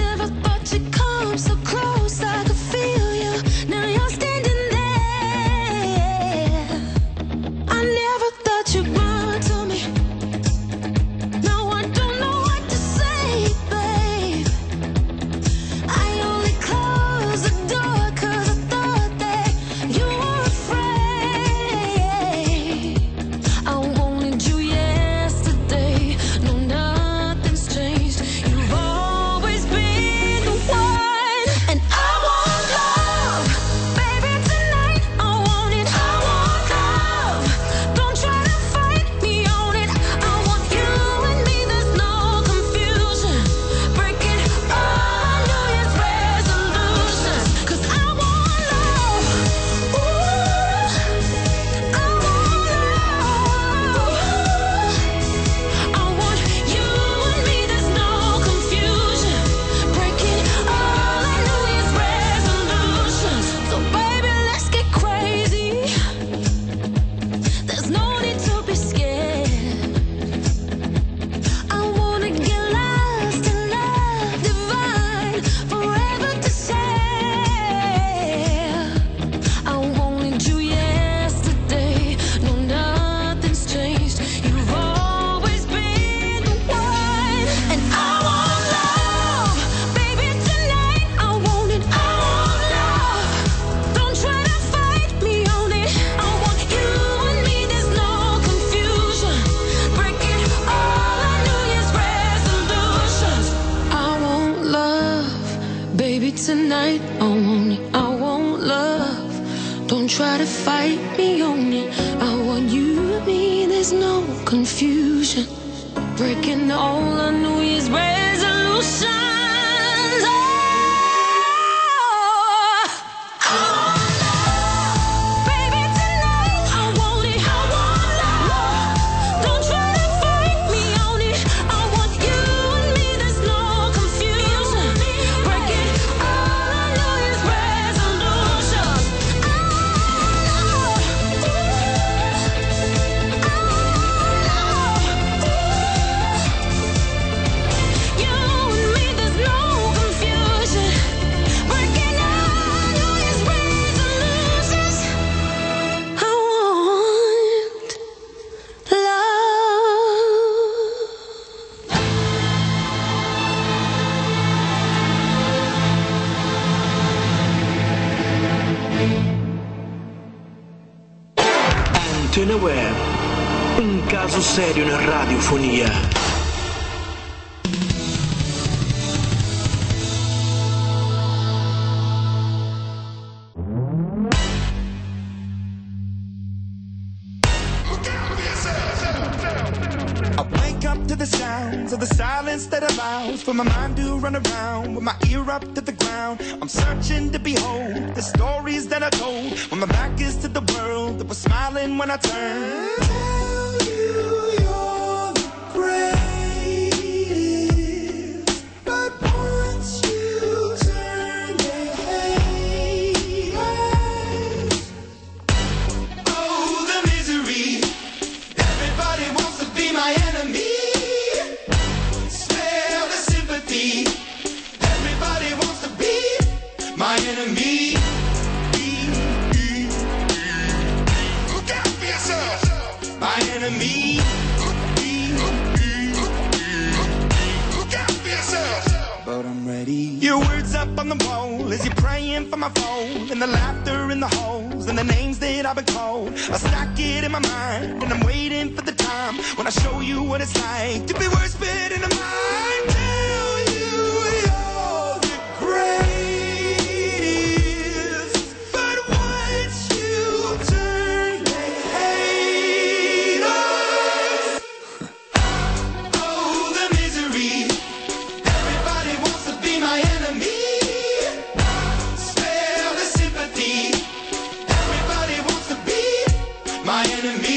So close, I could feel you. Now you're standing there. I want it, I want love. Don't try to fight me on it. I want you and me, there's no confusion. Breaking all our New Year's resolutions. Antena Web, un caso serio na radiofonia. I wake up to the sounds of the silence that allows for my mind to run around with my ear up to the ground. I'm searching to behold the stories that I told when my back is to the world that was smiling when I turned. Tell you you're the greatest, but once you turn, they hate us. Oh, the misery. Everybody wants to be my enemy. Smell the sympathy. Everybody wants to be my enemy. Look out for yourself. My enemy. Look out for yourself. But I'm ready. Your words up on the wall as you're praying for my phone, and the laughter in the holes and the names that I've been called. I stack it in my mind and I'm waiting for the time when I show you what it's like to be worse fit in the mind. Tell you you're the greatest, but once you turn, they hate us. Oh, the misery. Everybody wants to be my enemy. Spare the sympathy. Everybody wants to be my enemy.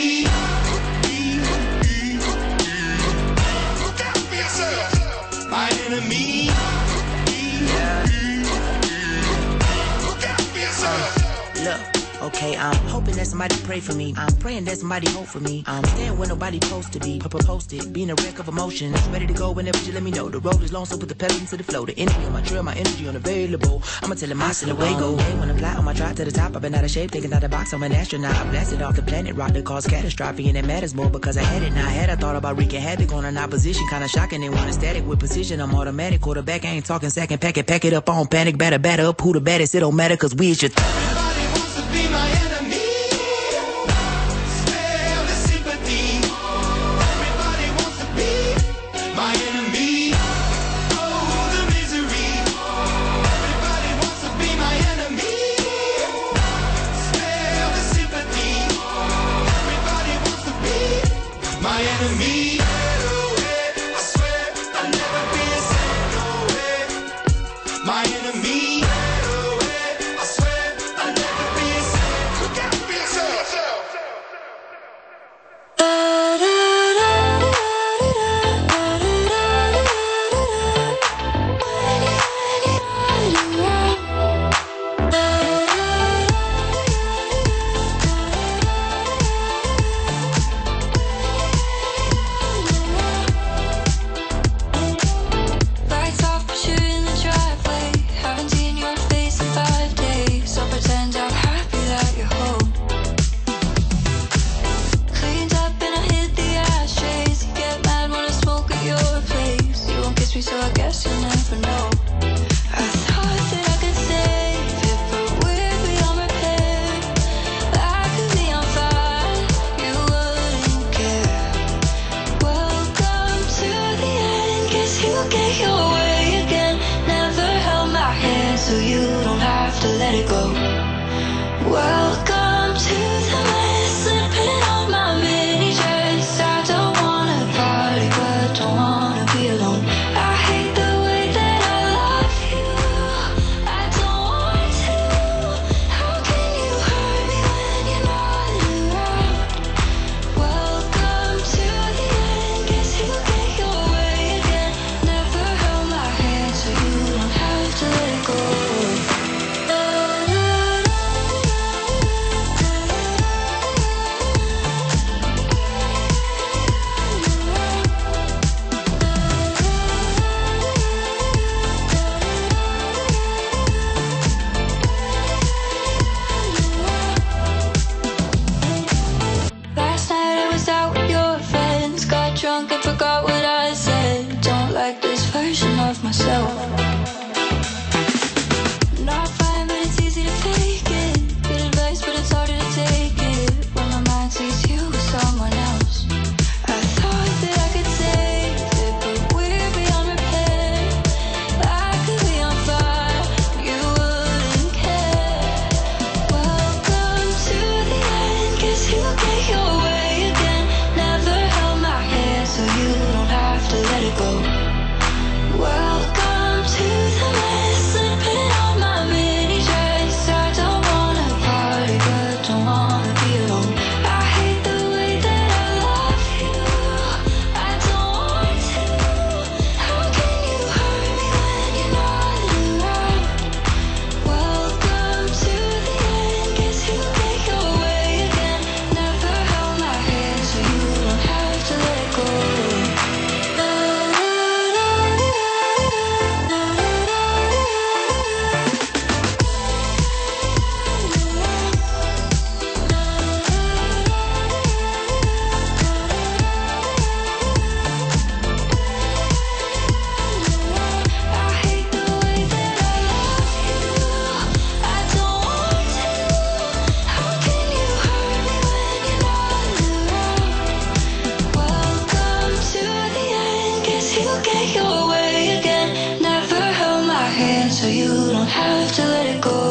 Look out for yourself. My enemy. Look out for yourself. Look, okay, I'm hoping that somebody pray for me. I'm praying that somebody hope for me. I'm staying where nobody supposed to be. Posted, being a wreck of emotions. Ready to go whenever you let me know. The road is long, so put the pedal into the flow. The energy on my trail, my energy unavailable. I'ma tell him I still away go. Hey, when I fly on my drive to the top, I've been out of shape, thinking out the box. I'm an astronaut. I blasted off the planet rock that caused catastrophe, and it matters more because I had it. Now I had I thought about wreaking havoc on an opposition, kinda shocking. They want a static with precision. I'm automatic, quarterback. I ain't talking second pack it up on panic, batter up. Who the baddest? It don't matter, cause we is your. Everybody wants to be my enemy. Spare the sympathy. Everybody wants to be my enemy. Oh, the misery. Everybody wants to be my enemy. Spare the sympathy. Everybody wants to be my enemy. I swear I'll never be a saint, no way. My enemy. I swear I'll never be a saint. Look out for yourself. Lights off, put you in the driveway. Haven't seen your face in 5 days, so pretend I'm happy that you're home. Cleaned up and I hit the ashtrays. You get mad when I smoke at your place. You won't kiss me, so I guess you'll never know. I thought that I could save it, but weirdly I'm repaired. I could be on fire, you wouldn't care. Welcome to the end, guess you'll get your way again. Never held my hand, so you don't have to let it go. Welcome to the mess, slipping on my mini dress. I don't wanna party, but don't wanna be alone. I hate the way that I love you. I don't want to. How can you hurt me when you're not around? Welcome to the end. Guess you'll get your way again. Never held my hand, so you don't have to let it go. Last night I was out with your friends, got drunk and forgot what I said. Don't like this version of myself. Not fine, but it's easy to fake it. Good advice, but it's harder to take it when my mind sees you with someone else. I thought that I could save it, but we're beyond repair. I could be on fire, you wouldn't care. Welcome to the end, guess you'll get your way again. Never held my hand, so you don't have to let it go. Welcome to the mess, slipping on my mini dress. I don't wanna party, but don't wanna be alone. I hate the way that I love you. I don't want to. How can you hurt me when you're not around? Welcome to the end, guess you'll get your way again. Never held my hand, so you don't have to let it go. Welcome to the end, guess you'll get your way again. Never held my hand, so you don't have to let it go.